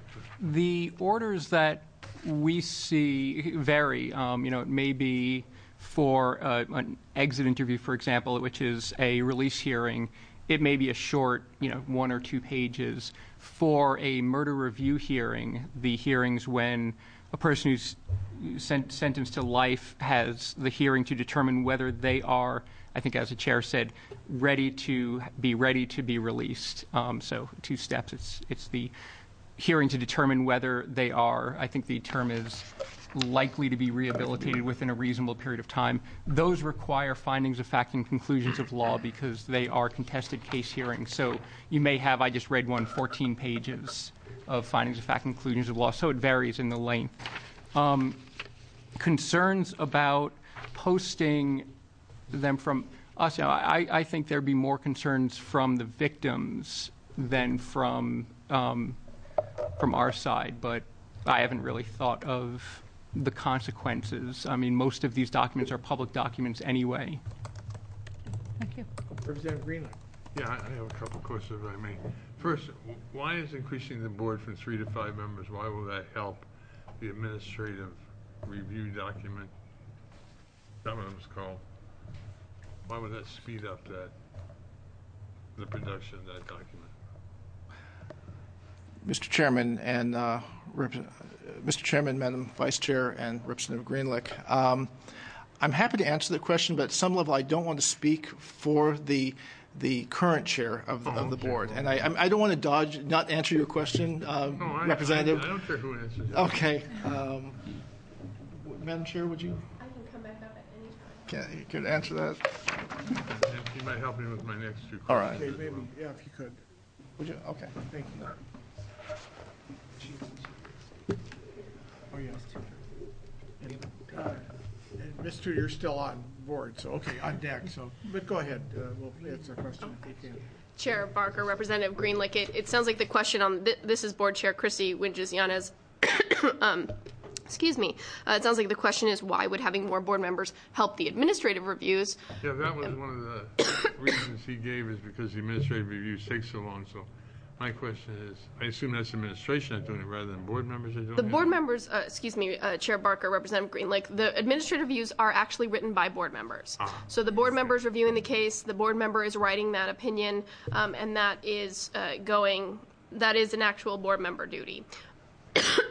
the orders that we see vary. Um, you know, it may be for uh, an exit interview, for example, which is a release hearing. It may be a short, you know, one or two pages. For a murder review hearing, the hearings when a person who's sent, sentenced to life has the hearing to determine whether they are, I think as the chair said, ready to be ready to be released. Um, so two steps. It's it's the hearing to determine whether they are, I think the term is likely to be rehabilitated within a reasonable period of time. Those require findings of fact and conclusions of law because they are contested case hearings. So you may have, I just read one, fourteen pages of findings of fact and conclusions of law. So it varies in the length. Um, concerns about posting them from us, you know, I, I think there'd be more concerns from the victims than from um, from our side, but I haven't really thought of the consequences. I mean, most of these documents are public documents anyway. Thank you. Representative Greenland. Yeah, I I have a couple of questions, if I may. First, w- why is increasing the board from three to five members, why will that help the administrative review document? That one was called. Why would that speed up that, the production of that document? Mister Chairman and uh, Rep- Mister Chairman, Madam Vice Chair, and Representative Greenlick, um, I'm happy to answer the question, but at some level I don't want to speak for the the current chair of the, Oh, of the okay. board, and I I'm- I don't want to dodge, not answer your question, uh, No, I- Representative. I, I don't care who answers it. Okay, um, w- Madam Chair, would you I can come back up at any time. can, you could answer that? And you might help me with my next two questions. All right. Okay, as maybe, well. yeah, if you could. Would you? Okay. Thank you. Oh, yeah. And, uh, and Mister, you're still on board, so, okay, on deck, so, but go ahead, uh, we'll answer the question if you can. Chair Barker, Representative Greenlick, it, it sounds like the question on, th- this is Board Chair Chrissy Winges-Yanez. um, excuse me. Uh, it sounds like the question is why would having more board members help the administrative reviews? Yeah, that was one of the reasons he gave is because the administrative reviews take so long, so my question is, I assume that's administration that's doing it rather than board members are doing it? The board members, uh, excuse me, uh, Chair Barker, Representative Greenlick, the administrative reviews are actually written by board members. Ah. So the board member is reviewing the case, the board member is writing that opinion, um, and that is uh, going, that is an actual board member duty.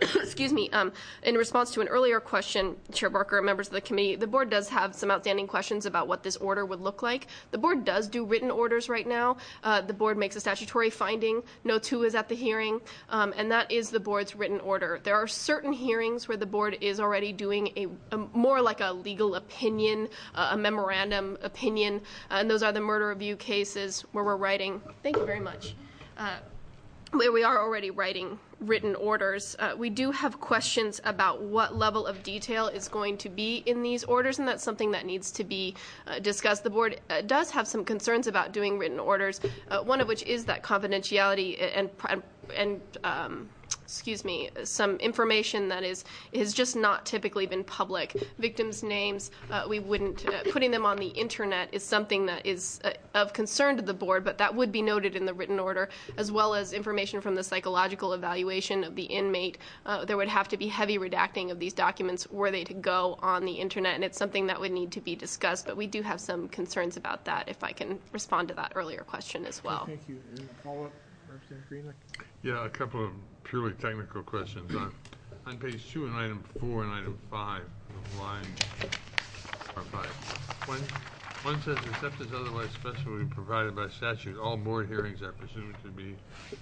excuse me, um, in response to an earlier question, Chair Barker, members of the committee, the board does have some outstanding questions about what this order would look like. The board does do written orders right now. Uh, the board makes a statutory finding, notes who is at the hearing, um, and that is the board's written order. There are certain hearings where the board is already doing a, a more like a legal opinion, uh, a memorandum opinion, uh, and those are the murder review cases where we're writing. Thank you very much. Uh, where we are already writing written orders. Uh, we do have questions about what level of detail is going to be in these orders, and that's something that needs to be uh, discussed. The board uh, does have some concerns about doing written orders, uh, one of which is that confidentiality and, and, and um, excuse me, some information that is has just not typically been public. Victims' names, uh, we wouldn't, uh, putting them on the internet is something that is uh, of concern to the board, but that would be noted in the written order, as well as information from the psychological evaluation of the inmate. Uh, there would have to be heavy redacting of these documents were they to go on the internet, and it's something that would need to be discussed, but we do have some concerns about that, if I can respond to that earlier question as well. Thank you. And a follow-up, Representative Greenlick? Yeah, a couple of purely technical questions. On, on page two and item four and item five, of line or five, one, one says, except as otherwise specifically provided by statute, all board hearings are presumed to be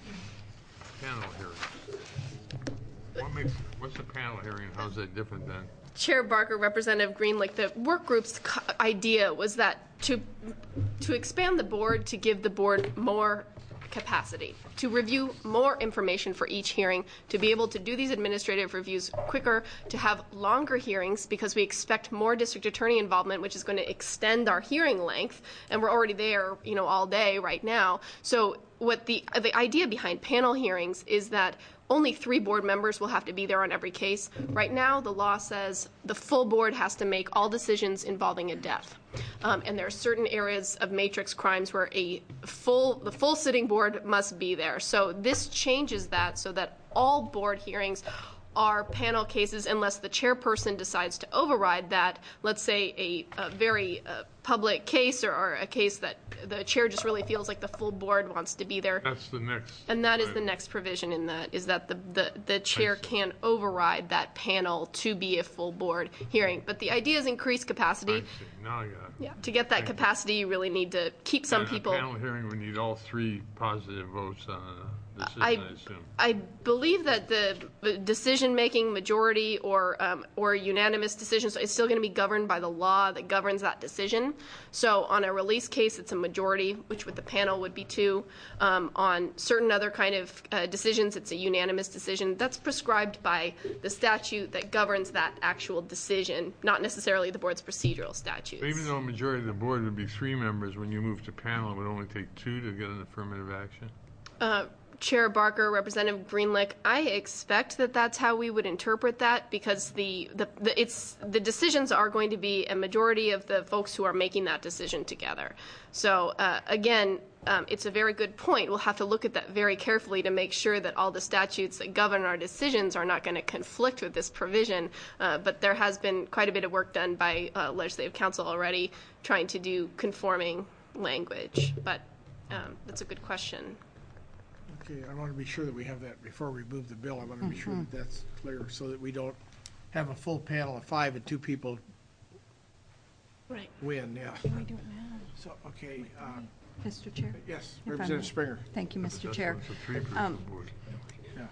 panel hearings. What makes, what's a panel hearing? How's that different than? Chair Barker, Representative Greenlick, the work group's idea was that to to expand the board, to give the board more capacity, to review more information for each hearing, to be able to do these administrative reviews quicker, to have longer hearings because we expect more district attorney involvement, which is going to extend our hearing length, and we're already there, you know, all day right now. So what the the idea behind panel hearings is that only three board members will have to be there on every case. Right now, the law says the full board has to make all decisions involving a death. Um, and there are certain areas of matrix crimes where a full, the full sitting board must be there. So this changes that so that all board hearings are panel cases unless the chairperson decides to override that. Let's say a, a very uh, public case or, or a case that the chair just really feels like the full board wants to be there. That's the next. And that is right. the next provision in that, is that the, the, the chair can override that panel to be a full board hearing. But the idea is increase capacity. I see. Now I got it. Yeah. To get that capacity, you really need to keep some And people. a panel hearing, we need all three positive votes on a decision, I, I assume. I believe that the decision-making majority or um, or unanimous decision is still going to be governed by the law that governs that decision. So on a release case, it's a majority, which with the panel would be two. Um, on certain other kind of uh, decisions, it's a unanimous decision. That's prescribed by the statute that governs that actual decision, not necessarily the board's procedural statutes. Even though a majority of the board would be three members, when you move to panel, it would only take two to get an affirmative action? Uh, Chair Barker, Representative Greenlick, I expect that that's how we would interpret that because the, the, the it's the decisions are going to be a majority of the folks who are making that decision together. So uh, again, um, it's a very good point. We'll have to look at that very carefully to make sure that all the statutes that govern our decisions are not going to conflict with this provision. Uh, but there has been quite a bit of work done by uh, Legislative Council already trying to do conforming language. But um, that's a good question. Okay, I want to be sure that we have that before we move the bill. I want to be sure that that's clear so that we don't have a full panel of five and two people Right. win, yeah. Can we do it now? So, okay, uh, Mister Chair? yes, If I Representative may. Springer. Thank you, Mister That's Chair. why it's a three-person Um, board. Yeah.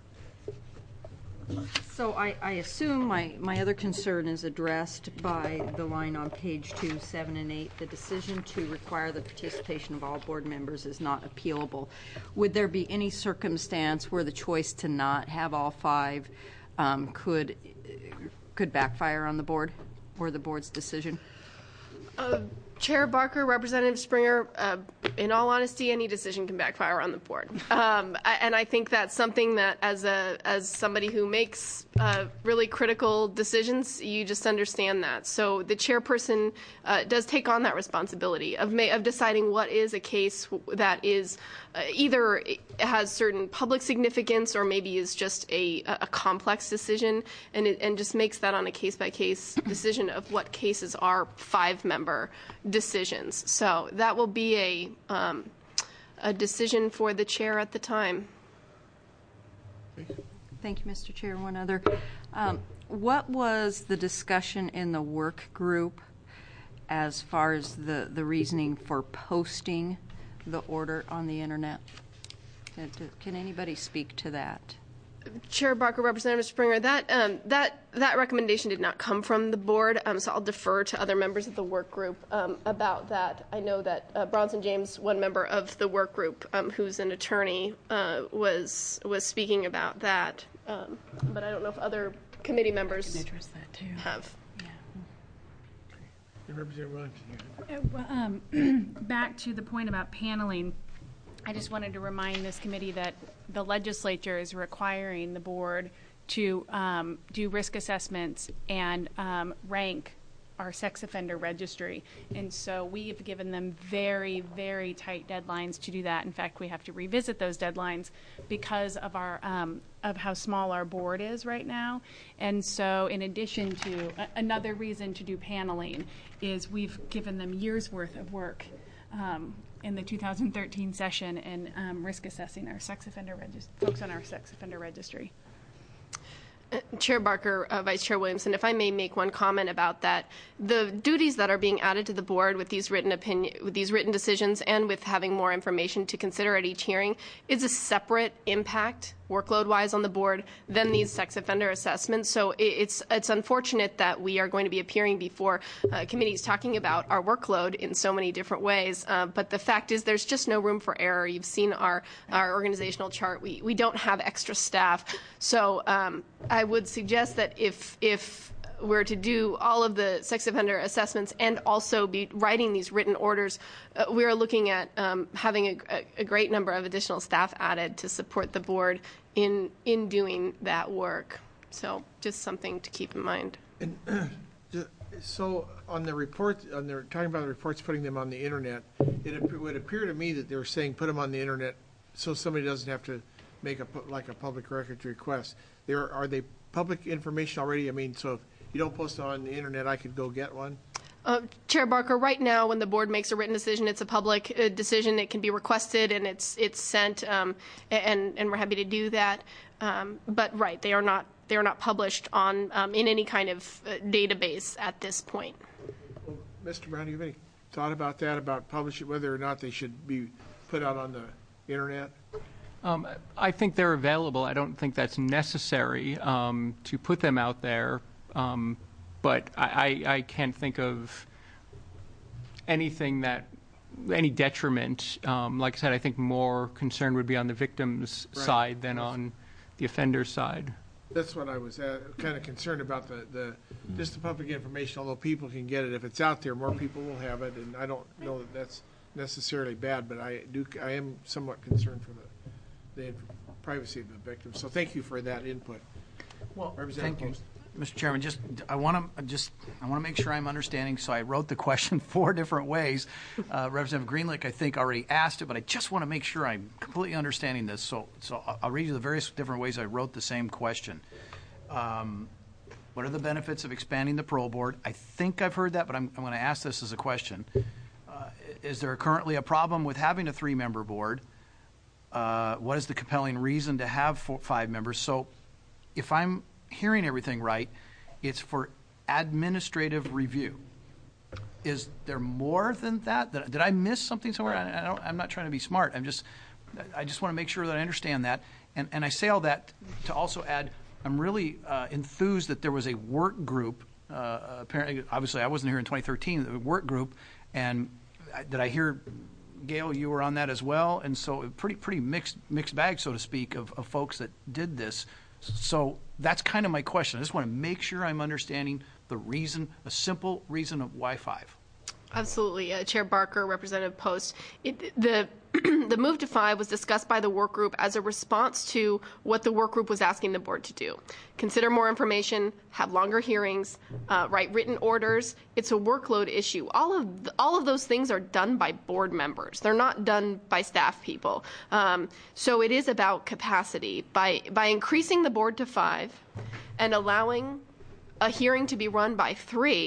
So I, I assume my, my other concern is addressed by the line on page two, seven, and eight. The decision to require the participation of all board members is not appealable. Would there be any circumstance where the choice to not have all five um, could could backfire on the board or the board's decision? Uh, Chair Barker, Representative Springer, uh, in all honesty, any decision can backfire on the board. Um, I, and I think that's something that as a as somebody who makes uh, really critical decisions, you just understand that. So the chairperson uh, does take on that responsibility of, ma- of deciding what is a case that is uh, either has certain public significance or maybe is just a, a complex decision, and, it, and just makes that on a case-by-case decision of what cases are five-member decisions. So that will be a um, a decision for the chair at the time. Thank you, Mister Chair. One other. Um, what was the discussion in the work group as far as the, the reasoning for posting the order on the internet? Can, can anybody speak to that? Chair Barker, Representative Springer, that um, that that recommendation did not come from the board, um, so I'll defer to other members of the work group um, about that. I know that uh, Bronson James, one member of the work group, um, who's an attorney, uh, was was speaking about that, um, but I don't know if other committee members address that too. have. Representative Williams. Uh, well, um, back to the point about paneling, I just wanted to remind this committee that the legislature is requiring the board to um, do risk assessments and um, rank our sex offender registry. And so we have given them very, very tight deadlines to do that. In fact, we have to revisit those deadlines because of our um, of how small our board is right now. And so in addition to uh, another reason to do paneling is we've given them years worth of work um, in the two thousand thirteen session and um, risk assessing our sex offender registry, folks on our sex offender registry. Uh, Chair Barker, uh, Vice Chair Williamson, if I may make one comment about that, the duties that are being added to the board with these written opinion, with these written decisions, and with having more information to consider at each hearing, is a separate impact workload-wise on the board than these sex offender assessments. So it, it's it's unfortunate that we are going to be appearing before uh, committees talking about our workload in so many different ways. Uh, but the fact is, there's just no room for error. You've seen our our organizational chart. We we don't have extra staff. So um, I would suggest that if if we're to do all of the sex offender assessments and also be writing these written orders, uh, we are looking at um, having a, a, a great number of additional staff added to support the board in in doing that work. So just something to keep in mind. And so on the report, on the talking about the reports, putting them on the internet, it ap- would appear to me that they were saying put them on the internet so somebody doesn't have to make a pu- like a public records request. There are they public information already? I mean, so if you don't post it on the internet, I could go get one? Uh, Chair Barker, right now when the board makes a written decision, it's a public uh, decision. It can be requested and it's it's sent, um, and and we're happy to do that. Um, but right, they are not they are not published on um, in any kind of uh, database at this point. Well, Mister Brown, do you have any thought about that, about publishing, whether or not they should be put out on the internet? Um, I think they're available. I don't think that's necessary um, to put them out there. Um, but I, I, I can't think of anything that, any detriment. Um, like I said, I think more concern would be on the victim's Right. side than on the offender's side. That's what I was uh, kind of concerned about, the, the just the public information, although people can get it. If it's out there, more people will have it, and I don't know that that's necessarily bad, but I do, I am somewhat concerned for the, the inf- privacy of the victim. So thank you for that input. Well, Representative thank you, Post. Mister Chairman. Just I want to just I want to make sure I'm understanding. So I wrote the question four different ways. Uh, Representative Greenlick, I think, already asked it, but I just want to make sure I'm completely understanding this. So so I'll read you the various different ways I wrote the same question. Um, what are the benefits of expanding the parole board? I think I've heard that, but I'm, I'm going to ask this as a question. Uh, is there currently a problem with having a three-member board? Uh, what is the compelling reason to have four, five members? So if I'm hearing everything right, it's for administrative review. Is there more than that? Did, did I miss something somewhere? I, I don't, I'm not trying to be smart. I'm just, I just want to make sure that I understand that. And, and I say all that to also add, I'm really uh, enthused that there was a work group. Uh, apparently, obviously, I wasn't here in twenty thirteen. The work group, and I, did I hear, Gail, you were on that as well? And so, pretty, pretty mixed, mixed bag, so to speak, of, of folks that did this. So that's kind of my question. I just want to make sure I'm understanding the reason, a simple reason of why five. Absolutely. Uh, Chair Barker, Representative Post, it, the the move to five was discussed by the work group as a response to what the work group was asking the board to do. Consider more information, have longer hearings, uh, write written orders. It's a workload issue. All of th- all of those things are done by board members. They're not done by staff people. Um, so it is about capacity. By by increasing the board to five and allowing a hearing to be run by three,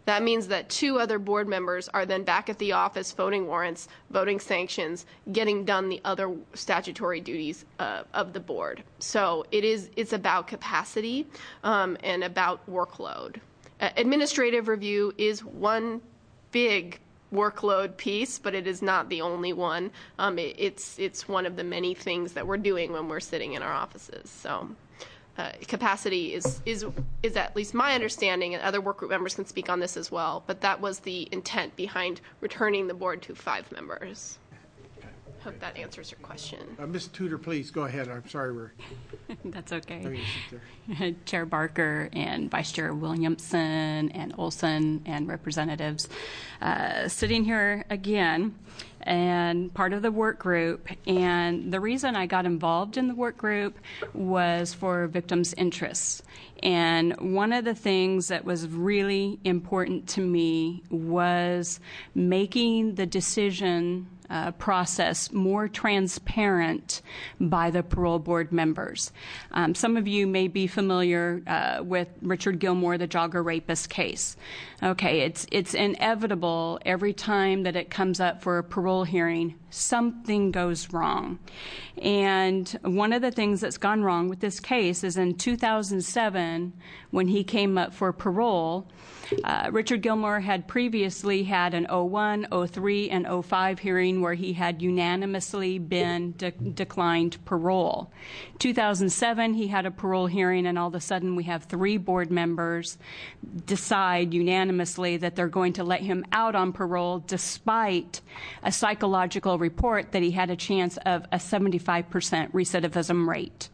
That means that two other board members are then back at the office voting warrants, voting sanctions, getting done the other statutory duties uh, of the board. So it is it's about capacity um, and about workload. Uh, administrative review is one big workload piece, but it is not the only one. Um, it, it's it's one of the many things that we're doing when we're sitting in our offices. So uh, capacity is is is at least my understanding, and other work group members can speak on this as well. But that was the intent behind returning the board to five members. Hope that answers your question. Uh, Miz Tudor, please go ahead. I'm sorry we're. That's okay. having you sit there. Chair Barker and Vice Chair Williamson and Olson and representatives uh, sitting here again, and part of the work group. And the reason I got involved in the work group was for victims' interests. And one of the things that was really important to me was making the decision Uh, process more transparent by the parole board members. Um, some of you may be familiar uh, with Richard Gilmore, the jogger rapist case. Okay, it's it's inevitable every time that it comes up for a parole hearing, something goes wrong. And one of the things that's gone wrong with this case is in two thousand seven, when he came up for parole, Uh, Richard Gilmore had previously had an oh one, oh three, and oh five hearing where he had unanimously been de- declined parole. two thousand seven, he had a parole hearing, and all of a sudden we have three board members decide unanimously that they're going to let him out on parole despite a psychological report that he had a chance of a seventy-five percent recidivism rate.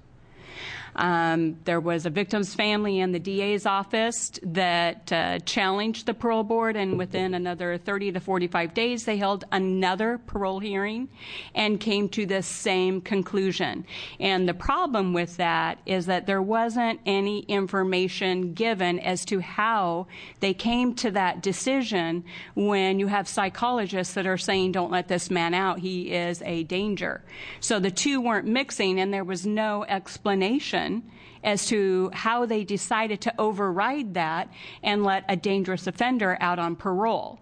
Um, there was a victim's family in the D A's office that uh, challenged the parole board, and within another thirty to forty-five days, they held another parole hearing and came to the same conclusion. And the problem with that is that there wasn't any information given as to how they came to that decision when you have psychologists that are saying, don't let this man out, he is a danger. So the two weren't mixing, and there was no explanation as to how they decided to override that and let a dangerous offender out on parole.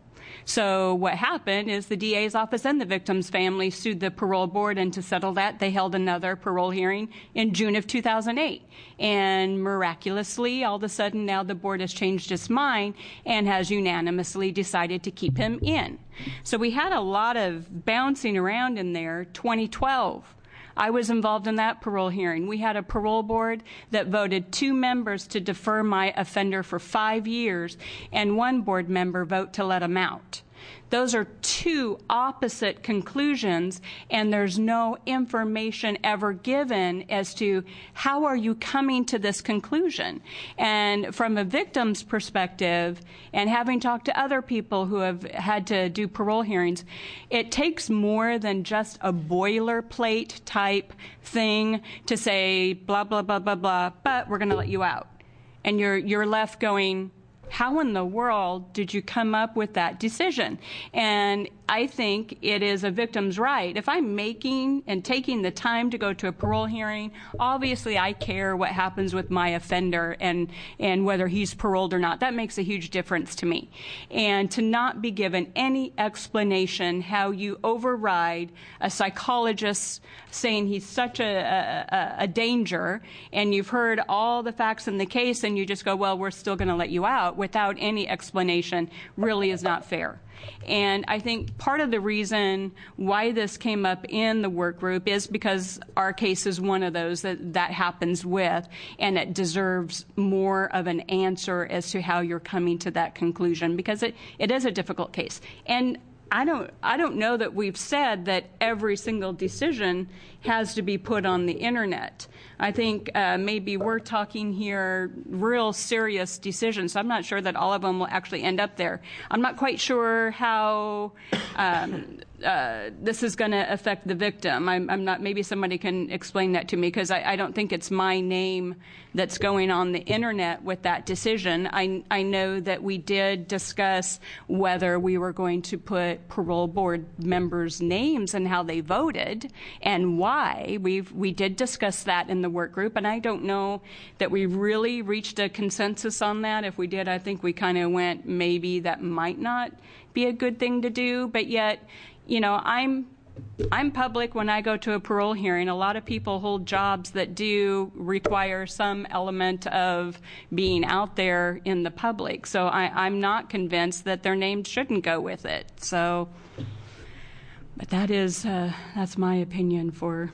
So what happened is the D A's office and the victim's family sued the parole board, and to settle that, they held another parole hearing in June of two thousand eight. And miraculously, all of a sudden, now the board has changed its mind and has unanimously decided to keep him in. So we had a lot of bouncing around in there. twenty twelve. I was involved in that parole hearing. We had a parole board that voted two members to defer my offender for five years and one board member vote to let him out. Those are two opposite conclusions, and there's no information ever given as to how are you coming to this conclusion. And from a victim's perspective, and having talked to other people who have had to do parole hearings, it takes more than just a boilerplate type thing to say blah, blah, blah, blah, blah, but we're going to let you out. And you're you're left going, how in the world did you come up with that decision? And I think it is a victim's right. If I'm making and taking the time to go to a parole hearing, obviously I care what happens with my offender and, and whether he's paroled or not. That makes a huge difference to me. And to not be given any explanation how you override a psychologist saying he's such a, a, a danger, and you've heard all the facts in the case, and you just go, well, we're still going to let you out without any explanation, really is not fair. And I think part of the reason why this came up in the work group is because our case is one of those that that happens with, and it deserves more of an answer as to how you're coming to that conclusion, because it, it is a difficult case. And I don't I don't know that we've said that every single decision has to be put on the internet. I think uh, maybe we're talking here real serious decisions. I'm not sure that all of them will actually end up there. I'm not quite sure how um, uh, this is going to affect the victim. I'm, I'm not. Maybe somebody can explain that to me, because I, I don't think it's my name that's going on the internet with that decision. I, I know that we did discuss whether we were going to put parole board members' names and how they voted and why. We've we did discuss that in the work group, and I don't know that we really reached a consensus on that. If we did, I think we kind of went, maybe that might not be a good thing to do. But yet, you know, I'm I'm public when I go to a parole hearing. A lot of people hold jobs that do require some element of being out there in the public. So I, I'm not convinced that their name shouldn't go with it. So, but that is uh, that's my opinion for.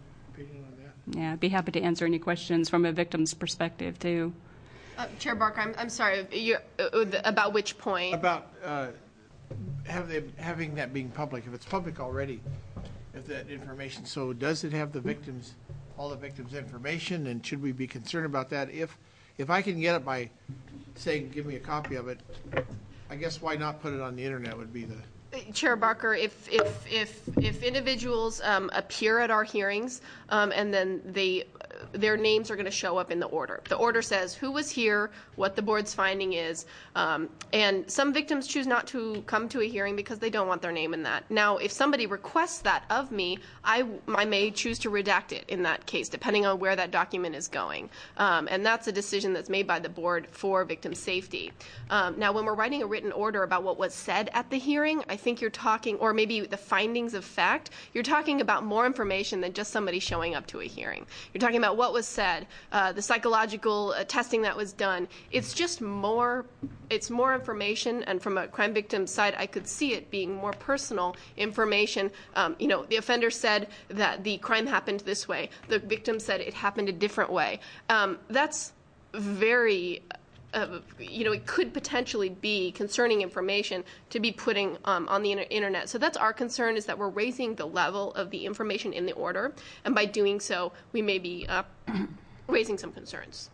Yeah, I'd be happy to answer any questions from a victim's perspective too. Uh, Chair Barker, I'm, I'm sorry, you're, uh, about which point? About uh, have they, having that being public, if it's public already, if that information, so does it have the victims, all the victims' information, and should we be concerned about that? If, if I can get it by saying, give me a copy of it, I guess why not put it on the internet would be the. Chair Barker, if if if if individuals um, appear at our hearings um, and then they their names are going to show up in the order. The order says who was here, what the board's finding is, um, and some victims choose not to come to a hearing because they don't want their name in that. Now, if somebody requests that of me, I, I may choose to redact it in that case, depending on where that document is going. Um, and that's a decision that's made by the board for victim safety. Um, now, when we're writing a written order about what was said at the hearing, I think you're talking, or maybe the findings of fact, you're talking about more information than just somebody showing up to a hearing. You're talking about what was said, uh, the psychological uh, testing that was done. It's just more, it's more information, and from a crime victim side, I could see it being more personal information. Um, you know, the offender said that the crime happened this way. The victim said it happened a different way. Um, that's very... Uh, you know, it could potentially be concerning information to be putting um, on the inter internet. So that's our concern, is that we're raising the level of the information in the order, and by doing so, we may be uh, raising some concerns.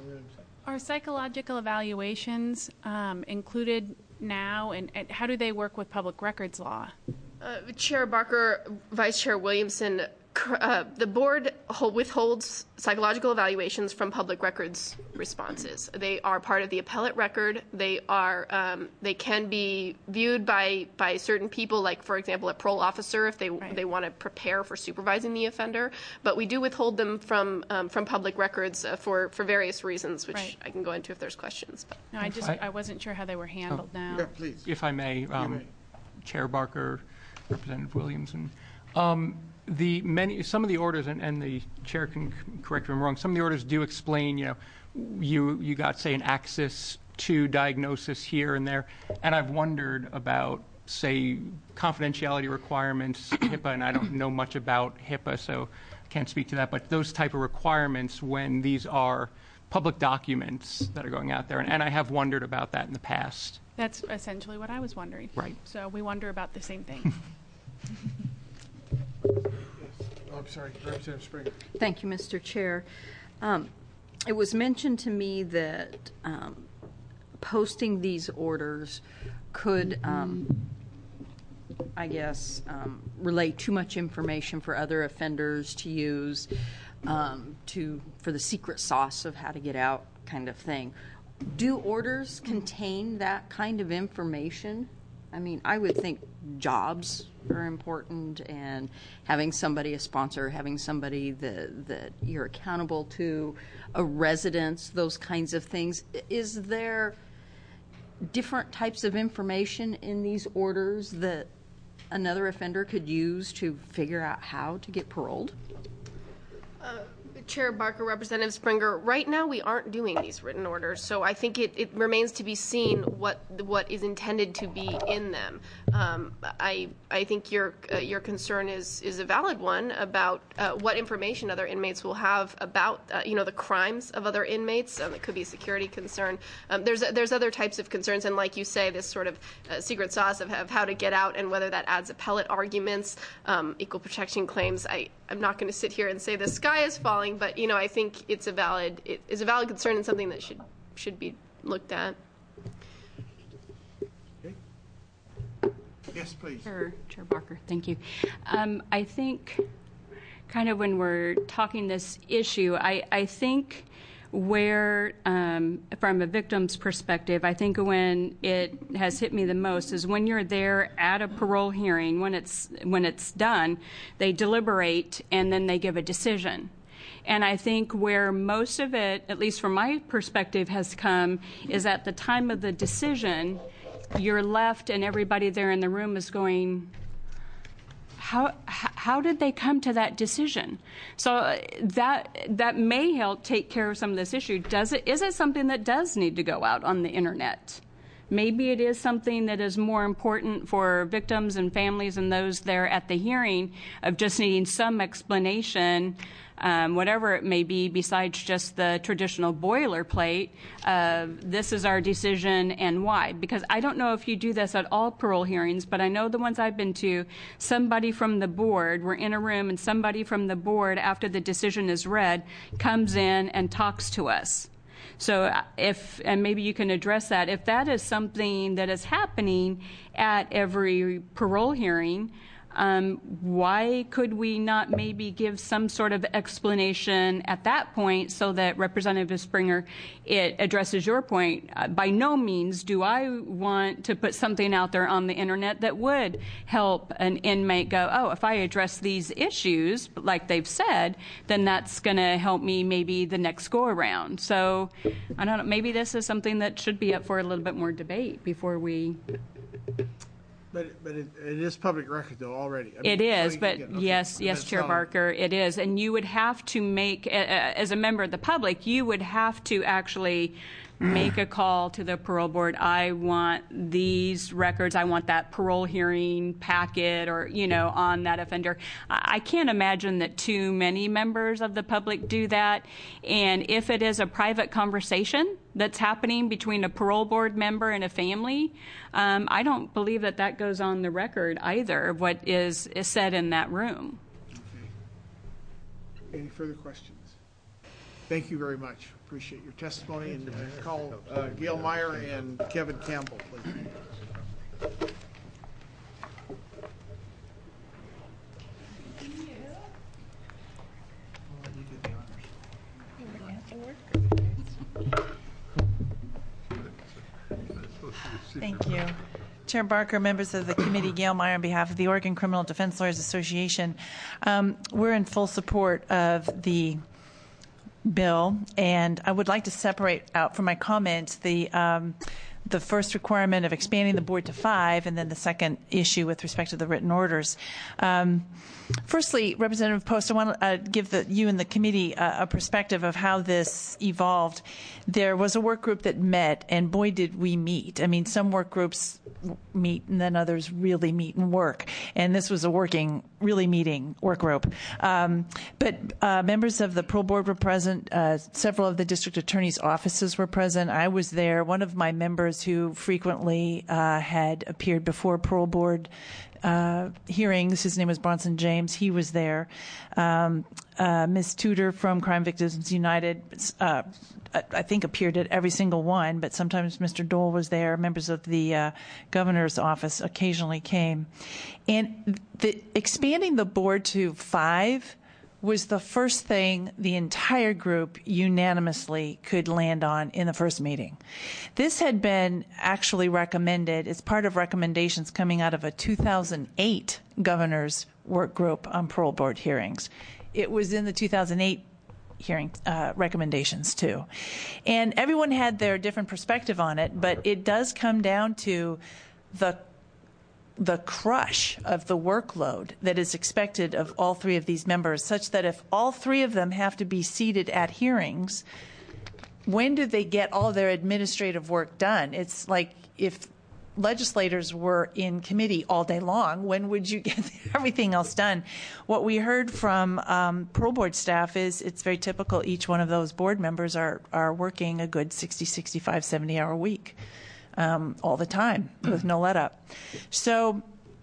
Are psychological evaluations um, included now, and, and how do they work with public records law? Uh, Chair Barker, Vice Chair Williamson, Uh, the board withholds psychological evaluations from public records responses. They are part of the appellate record. They are um, they can be viewed by by certain people, like for example a parole officer, if they right. they want to prepare for supervising the offender. But we do withhold them from um, from public records uh, for for various reasons, which right. I can go into if there's questions. But. No, I just I, I wasn't sure how they were handled oh, now. Yeah, please. If I may, um, may. Chair Barker, Representative Williamson. Um, The many, some of the orders, and, and the chair can correct me if I'm wrong, some of the orders do explain, you know, you, you got, say, an access to diagnosis here and there, and I've wondered about, say, confidentiality requirements, HIPAA, and I don't know much about HIPAA, so I can't speak to that, but those type of requirements when these are public documents that are going out there, and, and I have wondered about that in the past. That's essentially what I was wondering. Right. So we wonder about the same thing. Oh, I'm sorry, Representative Springer. Thank you, Mister Chair. Um, it was mentioned to me that um, posting these orders could, um, I guess, um, relay too much information for other offenders to use um, to for the secret sauce of how to get out kind of thing. Do orders contain that kind of information? I mean, I would think jobs are important, and having somebody, a sponsor, having somebody that, that you're accountable to, a residence, those kinds of things. Is there different types of information in these orders that another offender could use to figure out how to get paroled? Uh, Chair Barker, Representative Springer, right now we aren't doing these written orders, so I think it, it remains to be seen what what is intended to be in them. Um, I I think your uh, your concern is is a valid one about uh, what information other inmates will have about uh, you know the crimes of other inmates. Um, it could be a security concern. Um, there's there's other types of concerns, and like you say, this sort of uh, secret sauce of, of how to get out and whether that adds appellate arguments, um, equal protection claims. I I'm not going to sit here and say the sky is falling. But you know, I think it's a valid it is a valid concern and something that should should be looked at. Okay. Yes, please. Sure, Chair Barker, thank you. Um, I think, kind of when we're talking this issue, I, I think where, um, from a victim's perspective, I think when it has hit me the most is when you're there at a parole hearing, when it's when it's done, they deliberate and then they give a decision. And I think where most of it, at least from my perspective, has come is at the time of the decision, you're left and everybody there in the room is going, How, how did they come to that decision? So that that may help take care of some of this issue. Does it, is it something that does need to go out on the internet? Maybe it is something that is more important for victims and families and those there at the hearing of just needing some explanation, um, whatever it may be, besides just the traditional boilerplate of this is our decision and why. Because I don't know if you do this at all parole hearings, but I know the ones I've been to, somebody from the board, we're in a room and somebody from the board, after the decision is read, comes in and talks to us. So if, and maybe you can address that, if that is something that is happening at every parole hearing, um, why could we not maybe give some sort of explanation at that point so that Representative Springer, it addresses your point? Uh, by no means do I want to put something out there on the internet that would help an inmate go, oh, if I address these issues, like they've said, then that's going to help me maybe the next go around. So I don't know, maybe this is something that should be up for a little bit more debate before we... But but it, it is public record though already. I mean, it is, so but get, okay. yes, yes, That's Chair not, Barker, it is, and you would have to make, uh, as a member of the public, you would have to actually make a call to the parole board. I want these records. I want that parole hearing packet, or you know, on that offender. I, I can't imagine that too many members of the public do that. And if it is a private conversation that's happening between a parole board member and a family, um, I don't believe that that goes on the record either, what is, is said in that room. Okay. Any further questions? Thank you very much. Appreciate your testimony. And uh, call uh, Gail Meyer and Kevin Campbell, please. Thank you. Chair Barker, members of the committee, Gail Meyer on behalf of the Oregon Criminal Defense Lawyers Association. Um, we're in full support of the bill, and I would like to separate out from my comments the um, the first requirement of expanding the board to five, and then the second issue with respect to the written orders. Um, firstly, Representative Post, I want to uh, give the, you and the committee uh, a perspective of how this evolved. There was a work group that met, and boy, did we meet. I mean, some work groups meet, and then others really meet and work. And this was a working, really meeting work group. Um, but uh, members of the parole board were present. Uh, several of the district attorney's offices were present. I was there. One of my members who frequently uh, had appeared before parole board uh, hearings, his name was Bronson James, he was there. Um, uh, Miz Tudor from Crime Victims United, uh, I think appeared at every single one, but sometimes Mister Dole was there. Members of the uh, governor's office occasionally came. And the, expanding the board to five was the first thing the entire group unanimously could land on in the first meeting. This had been actually recommended as part of recommendations coming out of a two thousand eight governor's work group on parole board hearings. It was in the two thousand eight hearing uh, recommendations too. And everyone had their different perspective on it, but it does come down to the the crush of the workload that is expected of all three of these members, such that if all three of them have to be seated at hearings, when do they get all their administrative work done? It's like if legislators were in committee all day long, when would you get everything else done? What we heard from um, parole board staff is it's very typical. Each one of those board members are, are working a good sixty, sixty-five, seventy hour week um, all the time with no let up. So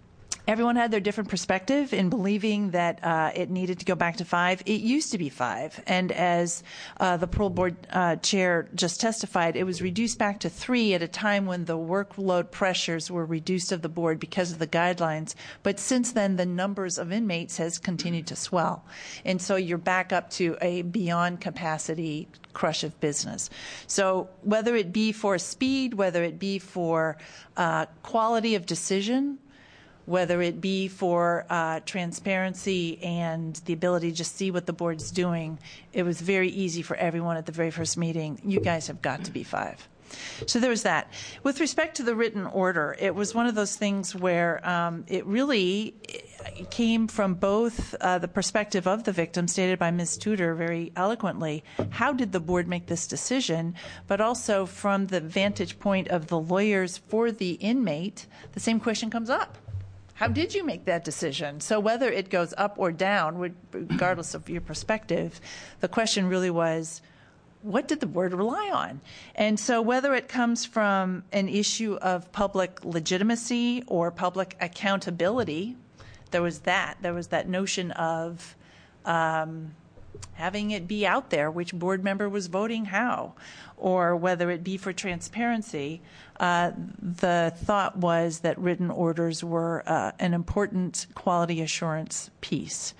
everyone had their different perspective in believing that uh, it needed to go back to five. It used to be five, and as uh, the parole board uh, chair just testified, it was reduced back to three at a time when the workload pressures were reduced of the board because of the guidelines. But since then, the numbers of inmates has continued to swell, and so you're back up to a beyond capacity crush of business. So whether it be for speed, whether it be for uh, quality of decision, whether it be for uh, transparency and the ability to just see what the board's doing, it was very easy for everyone at the very first meeting. You guys have got to be five. So there was that. With respect to the written order, it was one of those things where um, it really came from both uh, the perspective of the victim, stated by Miz Tudor very eloquently, how did the board make this decision, but also from the vantage point of the lawyers for the inmate, the same question comes up. How did you make that decision? So whether it goes up or down, regardless of your perspective, the question really was, what did the board rely on? And so whether it comes from an issue of public legitimacy or public accountability, there was that. There was that notion of um, having it be out there, which board member was voting how, or whether it be for transparency. Uh, the thought was that written orders were uh, an important quality assurance piece.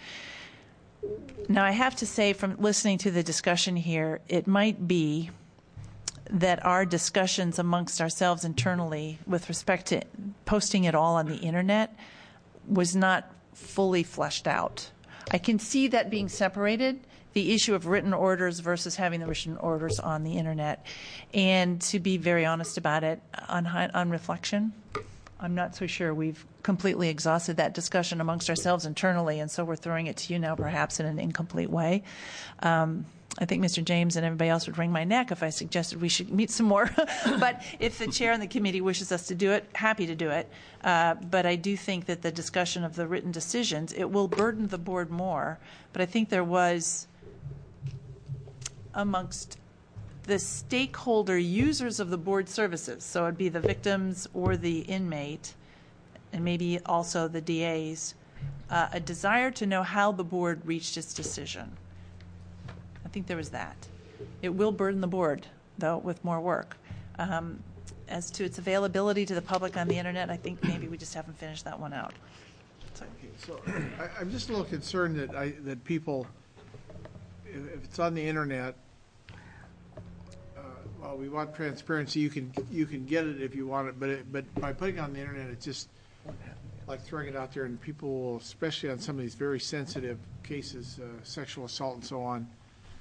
Now, I have to say, from listening to the discussion here, it might be that our discussions amongst ourselves internally with respect to posting it all on the internet was not fully fleshed out. I can see that being separated, the issue of written orders versus having the written orders on the internet. And to be very honest about it, on, on reflection, I'm not so sure we've completely exhausted that discussion amongst ourselves internally, and so we're throwing it to you now perhaps in an incomplete way. Um, I think Mister James and everybody else would wring my neck if I suggested we should meet some more. But if the chair and the committee wishes us to do it, happy to do it. Uh, but I do think that the discussion of the written decisions, it will burden the board more. But I think there was, amongst the stakeholder users of the board services, so it'd be the victims or the inmate, and maybe also the D As, uh, a desire to know how the board reached its decision. I think there was that. It will burden the board, though, with more work. Um, as to its availability to the public on the internet, I think maybe we just haven't finished that one out. So, okay, so I, I'm just a little concerned that I, that people, if, if it's on the internet, uh, well, we want transparency. You can you can get it if you want it, but it, but by putting it on the internet, it's just like throwing it out there, and people will, especially on some of these very sensitive cases, uh, sexual assault and so on.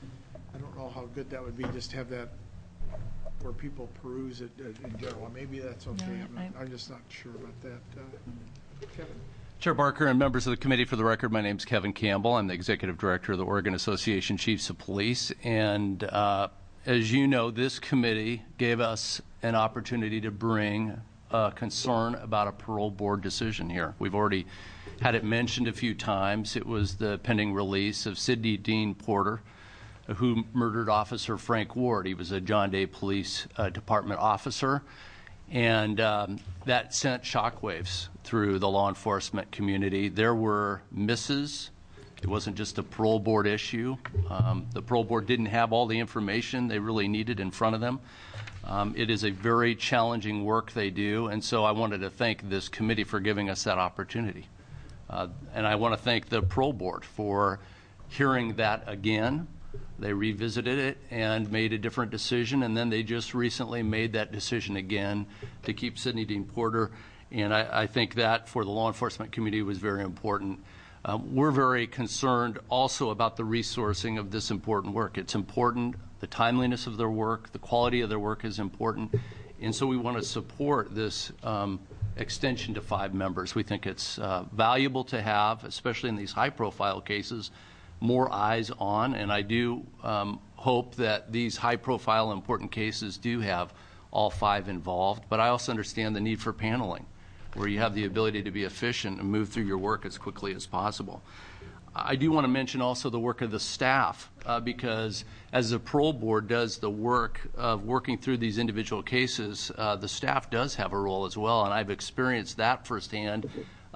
I don't know how good that would be, just to have that where people peruse it uh, in general. Maybe that's okay. No, I'm, not, I- I'm just not sure about that. Uh, Kevin? Chair Barker and members of the committee, for the record, my name is Kevin Campbell. I'm the Executive Director of the Oregon Association Chiefs of Police. And uh, as you know, this committee gave us an opportunity to bring a concern about a parole board decision here. We've already had it mentioned a few times. It was the pending release of Sidney Dean Porter, who murdered Officer Frank Ward. He was a John Day Police uh, Department officer, and um, that sent shockwaves through the law enforcement community. There were misses. It wasn't just a parole board issue. Um, the parole board didn't have all the information they really needed in front of them. Um, it is a very challenging work they do, and so I wanted to thank this committee for giving us that opportunity. Uh, and I want to thank the parole board for hearing that again. They revisited it and made a different decision, and then they just recently made that decision again to keep Sidney Dean Porter. And I, I think that for the law enforcement community was very important. Um, we're very concerned also about the resourcing of this important work. It's important. The timeliness of their work, the quality of their work is important. And so we want to support this um, extension to five members. We think it's uh, valuable to have, especially in these high-profile cases, more eyes on, and I do um, hope that these high-profile important cases do have all five involved, but I also understand the need for paneling, where you have the ability to be efficient and move through your work as quickly as possible. I do want to mention also the work of the staff, uh, because as the parole board does the work of working through these individual cases, uh, the staff does have a role as well, and I've experienced that firsthand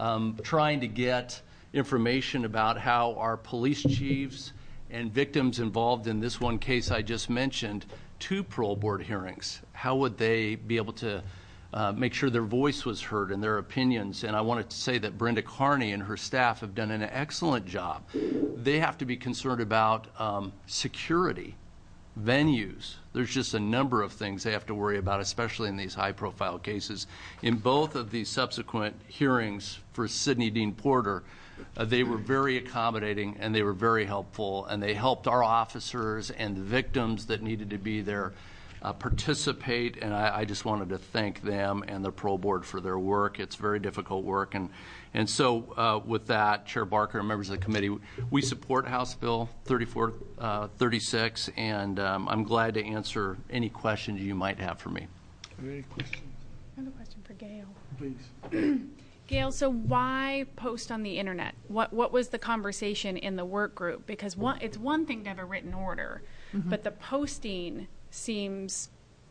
um, trying to get information about how our police chiefs and victims involved in this one case I just mentioned to parole board hearings. How would they be able to uh, make sure their voice was heard and their opinions? And I wanted to say that Brenda Carney and her staff have done an excellent job. They have to be concerned about um, security, venues. There's just a number of things they have to worry about, especially in these high-profile cases. In both of these subsequent hearings for Sidney Dean Porter, uh, they were very accommodating and they were very helpful, and they helped our officers and the victims that needed to be there uh, participate, and I, I just wanted to thank them and the parole board for their work. It's very difficult work, and and so uh, with that, Chair Barker and members of the committee, we support House Bill thirty-four thirty-six, and um, I'm glad to answer any questions you might have for me. Any questions? I have a question for Gail. Please. Gail, so why post on the internet? What what was the conversation in the work group? Because one, it's one thing to have a written order, Mhm. but the posting seems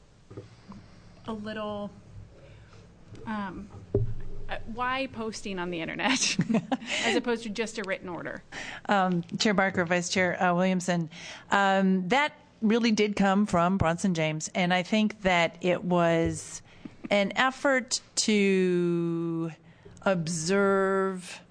a little. Um, uh, why posting on the internet as opposed to just a written order? Um, Chair Barker, Vice Chair uh, Williamson, um, that really did come from Bronson James, and I think that it was an effort to observe.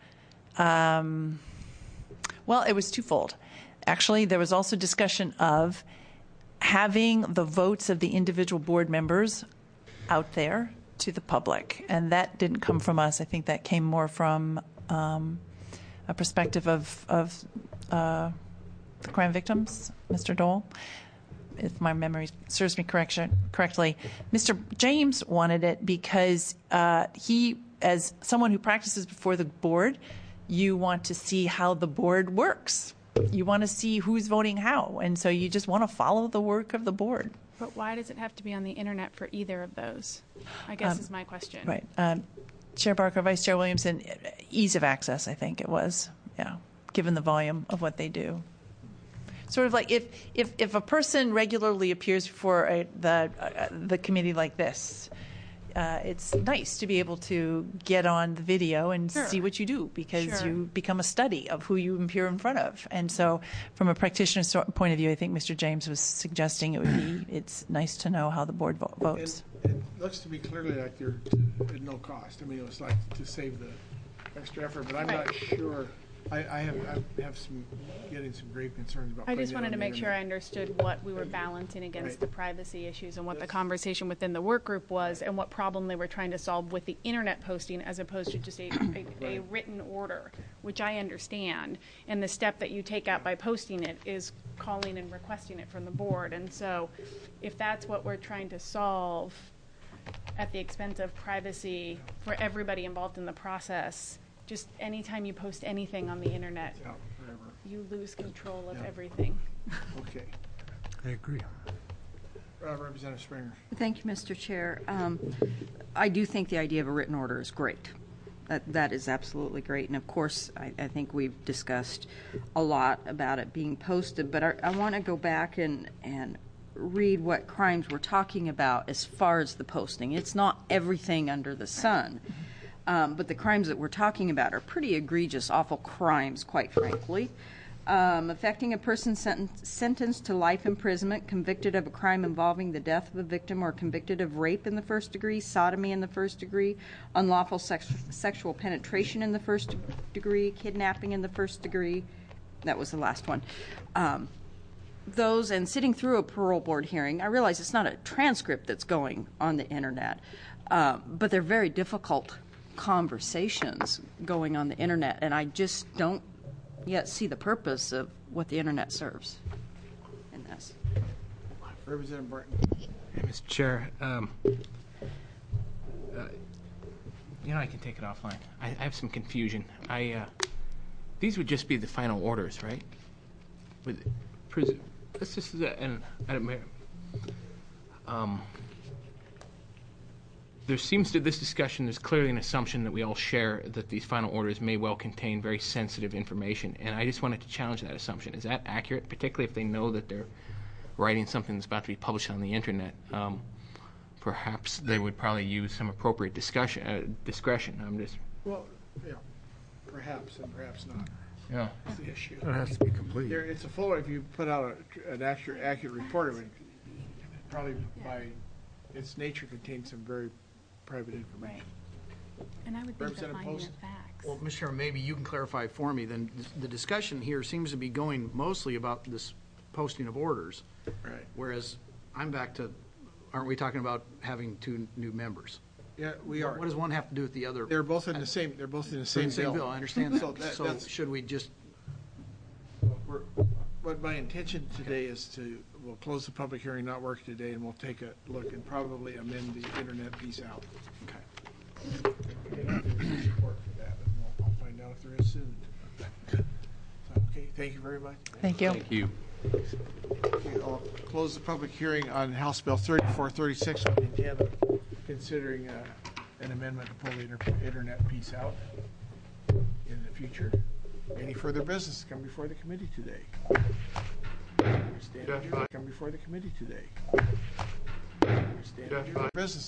Um, well, it was twofold. Actually, there was also discussion of having the votes of the individual board members out there to the public, and that didn't come from us. I think that came more from um, a perspective of, of uh, the crime victims, Mister Dole, if my memory serves me correction, correctly. Mister James wanted it because uh, he, as someone who practices before the board, you want to see how the board works. You want to see who's voting how, and so you just want to follow the work of the board. But why does it have to be on the internet for either of those? I guess Um, is my question. Right. Um, Chair Barker, Vice Chair Williamson, ease of access, I think it was, yeah, given the volume of what they do. Sort of like if, if, if a person regularly appears before a, the, uh, the committee like this, uh, it's nice to be able to get on the video and Sure. see what you do, because Sure. you become a study of who you appear in front of. And so from a practitioner's so- point of view, I think Mister James was suggesting it would be, it's nice to know how the board vo- votes. And it looks to me clearly like they're at no cost. I mean, it was like to save the extra effort, but I'm not Right. sure. I, I have I have some getting some grave concerns about. I just putting it wanted on to the make sure I internet. understood what we were balancing against Right. the privacy issues and what the conversation within the work group was and what problem they were trying to solve with the internet posting as opposed to just a, a, a written order, which I understand. And the step that you take out by posting it is calling and requesting it from the board. And so if that's what we're trying to solve at the expense of privacy for everybody involved in the process, just anytime you post anything on the internet, Yeah, whatever. you lose control of Yeah. everything. Okay. I agree. Uh, Representative Springer. Thank you, Mister Chair. Um, I do think the idea of a written order is great. That, that is absolutely great. And of course, I, I think we've discussed a lot about it being posted, but I, I want to go back and, and read what crimes we're talking about as far as the posting. It's not everything under the sun. Um, but the crimes that we're talking about are pretty egregious, awful crimes, quite frankly. Um, affecting a person senten- sentenced to life imprisonment, convicted of a crime involving the death of a victim, or convicted of rape in the first degree, sodomy in the first degree, unlawful sex- sexual penetration in the first degree, kidnapping in the first degree. That was the last one. Um, those, and sitting through a parole board hearing, I realize it's not a transcript that's going on the internet, uh, but they're very difficult conversations going on the internet, and I just don't yet see the purpose of what the internet serves in this. Representative Barton. Hey, Mister Chair, um, uh, you know, I can take it offline. I, I have some confusion. I uh, these would just be the final orders, right? With pres- let's just uh, and I don't know. Um, there seems to this discussion, there's clearly an assumption that we all share that these final orders may well contain very sensitive information, and I just wanted to challenge that assumption. Is that accurate, particularly if they know that they're writing something that's about to be published on the internet? Um, perhaps they would probably use some appropriate discussion, uh, discretion. I'm just. Well, Yeah, perhaps and perhaps not. Yeah. Is the issue. It has to be complete. There, it's a full, if you put out a, an accurate, accurate report, it would probably by its nature contain some very private information. And I would think the Representative finding Post? of facts. Well, Mister Chairman, maybe you can clarify for me, then the discussion here seems to be going mostly about this posting of orders. Right. Whereas I'm back to, aren't we talking about having two new members? Yeah, we are. What does one have to do with the other? They're both in the same, they're both in the They're in same the bill. I understand So that. that- So that's- should we just, We're- What my intention today is to, we'll close the public hearing, not work today, and we'll take a look and probably amend the internet piece out. okay. I don't know if there's support for that, but we'll- I'll find out if there is soon. So, Okay, thank you very much. Thank you. Thank you. Okay, I'll close the public hearing on House Bill thirty-four thirty-six with the intent of considering uh, an amendment to pull the inter- internet piece out in the future. Any further business to come before the committee today? Stand adjourned. Come before the committee today. Stand adjourned. Business.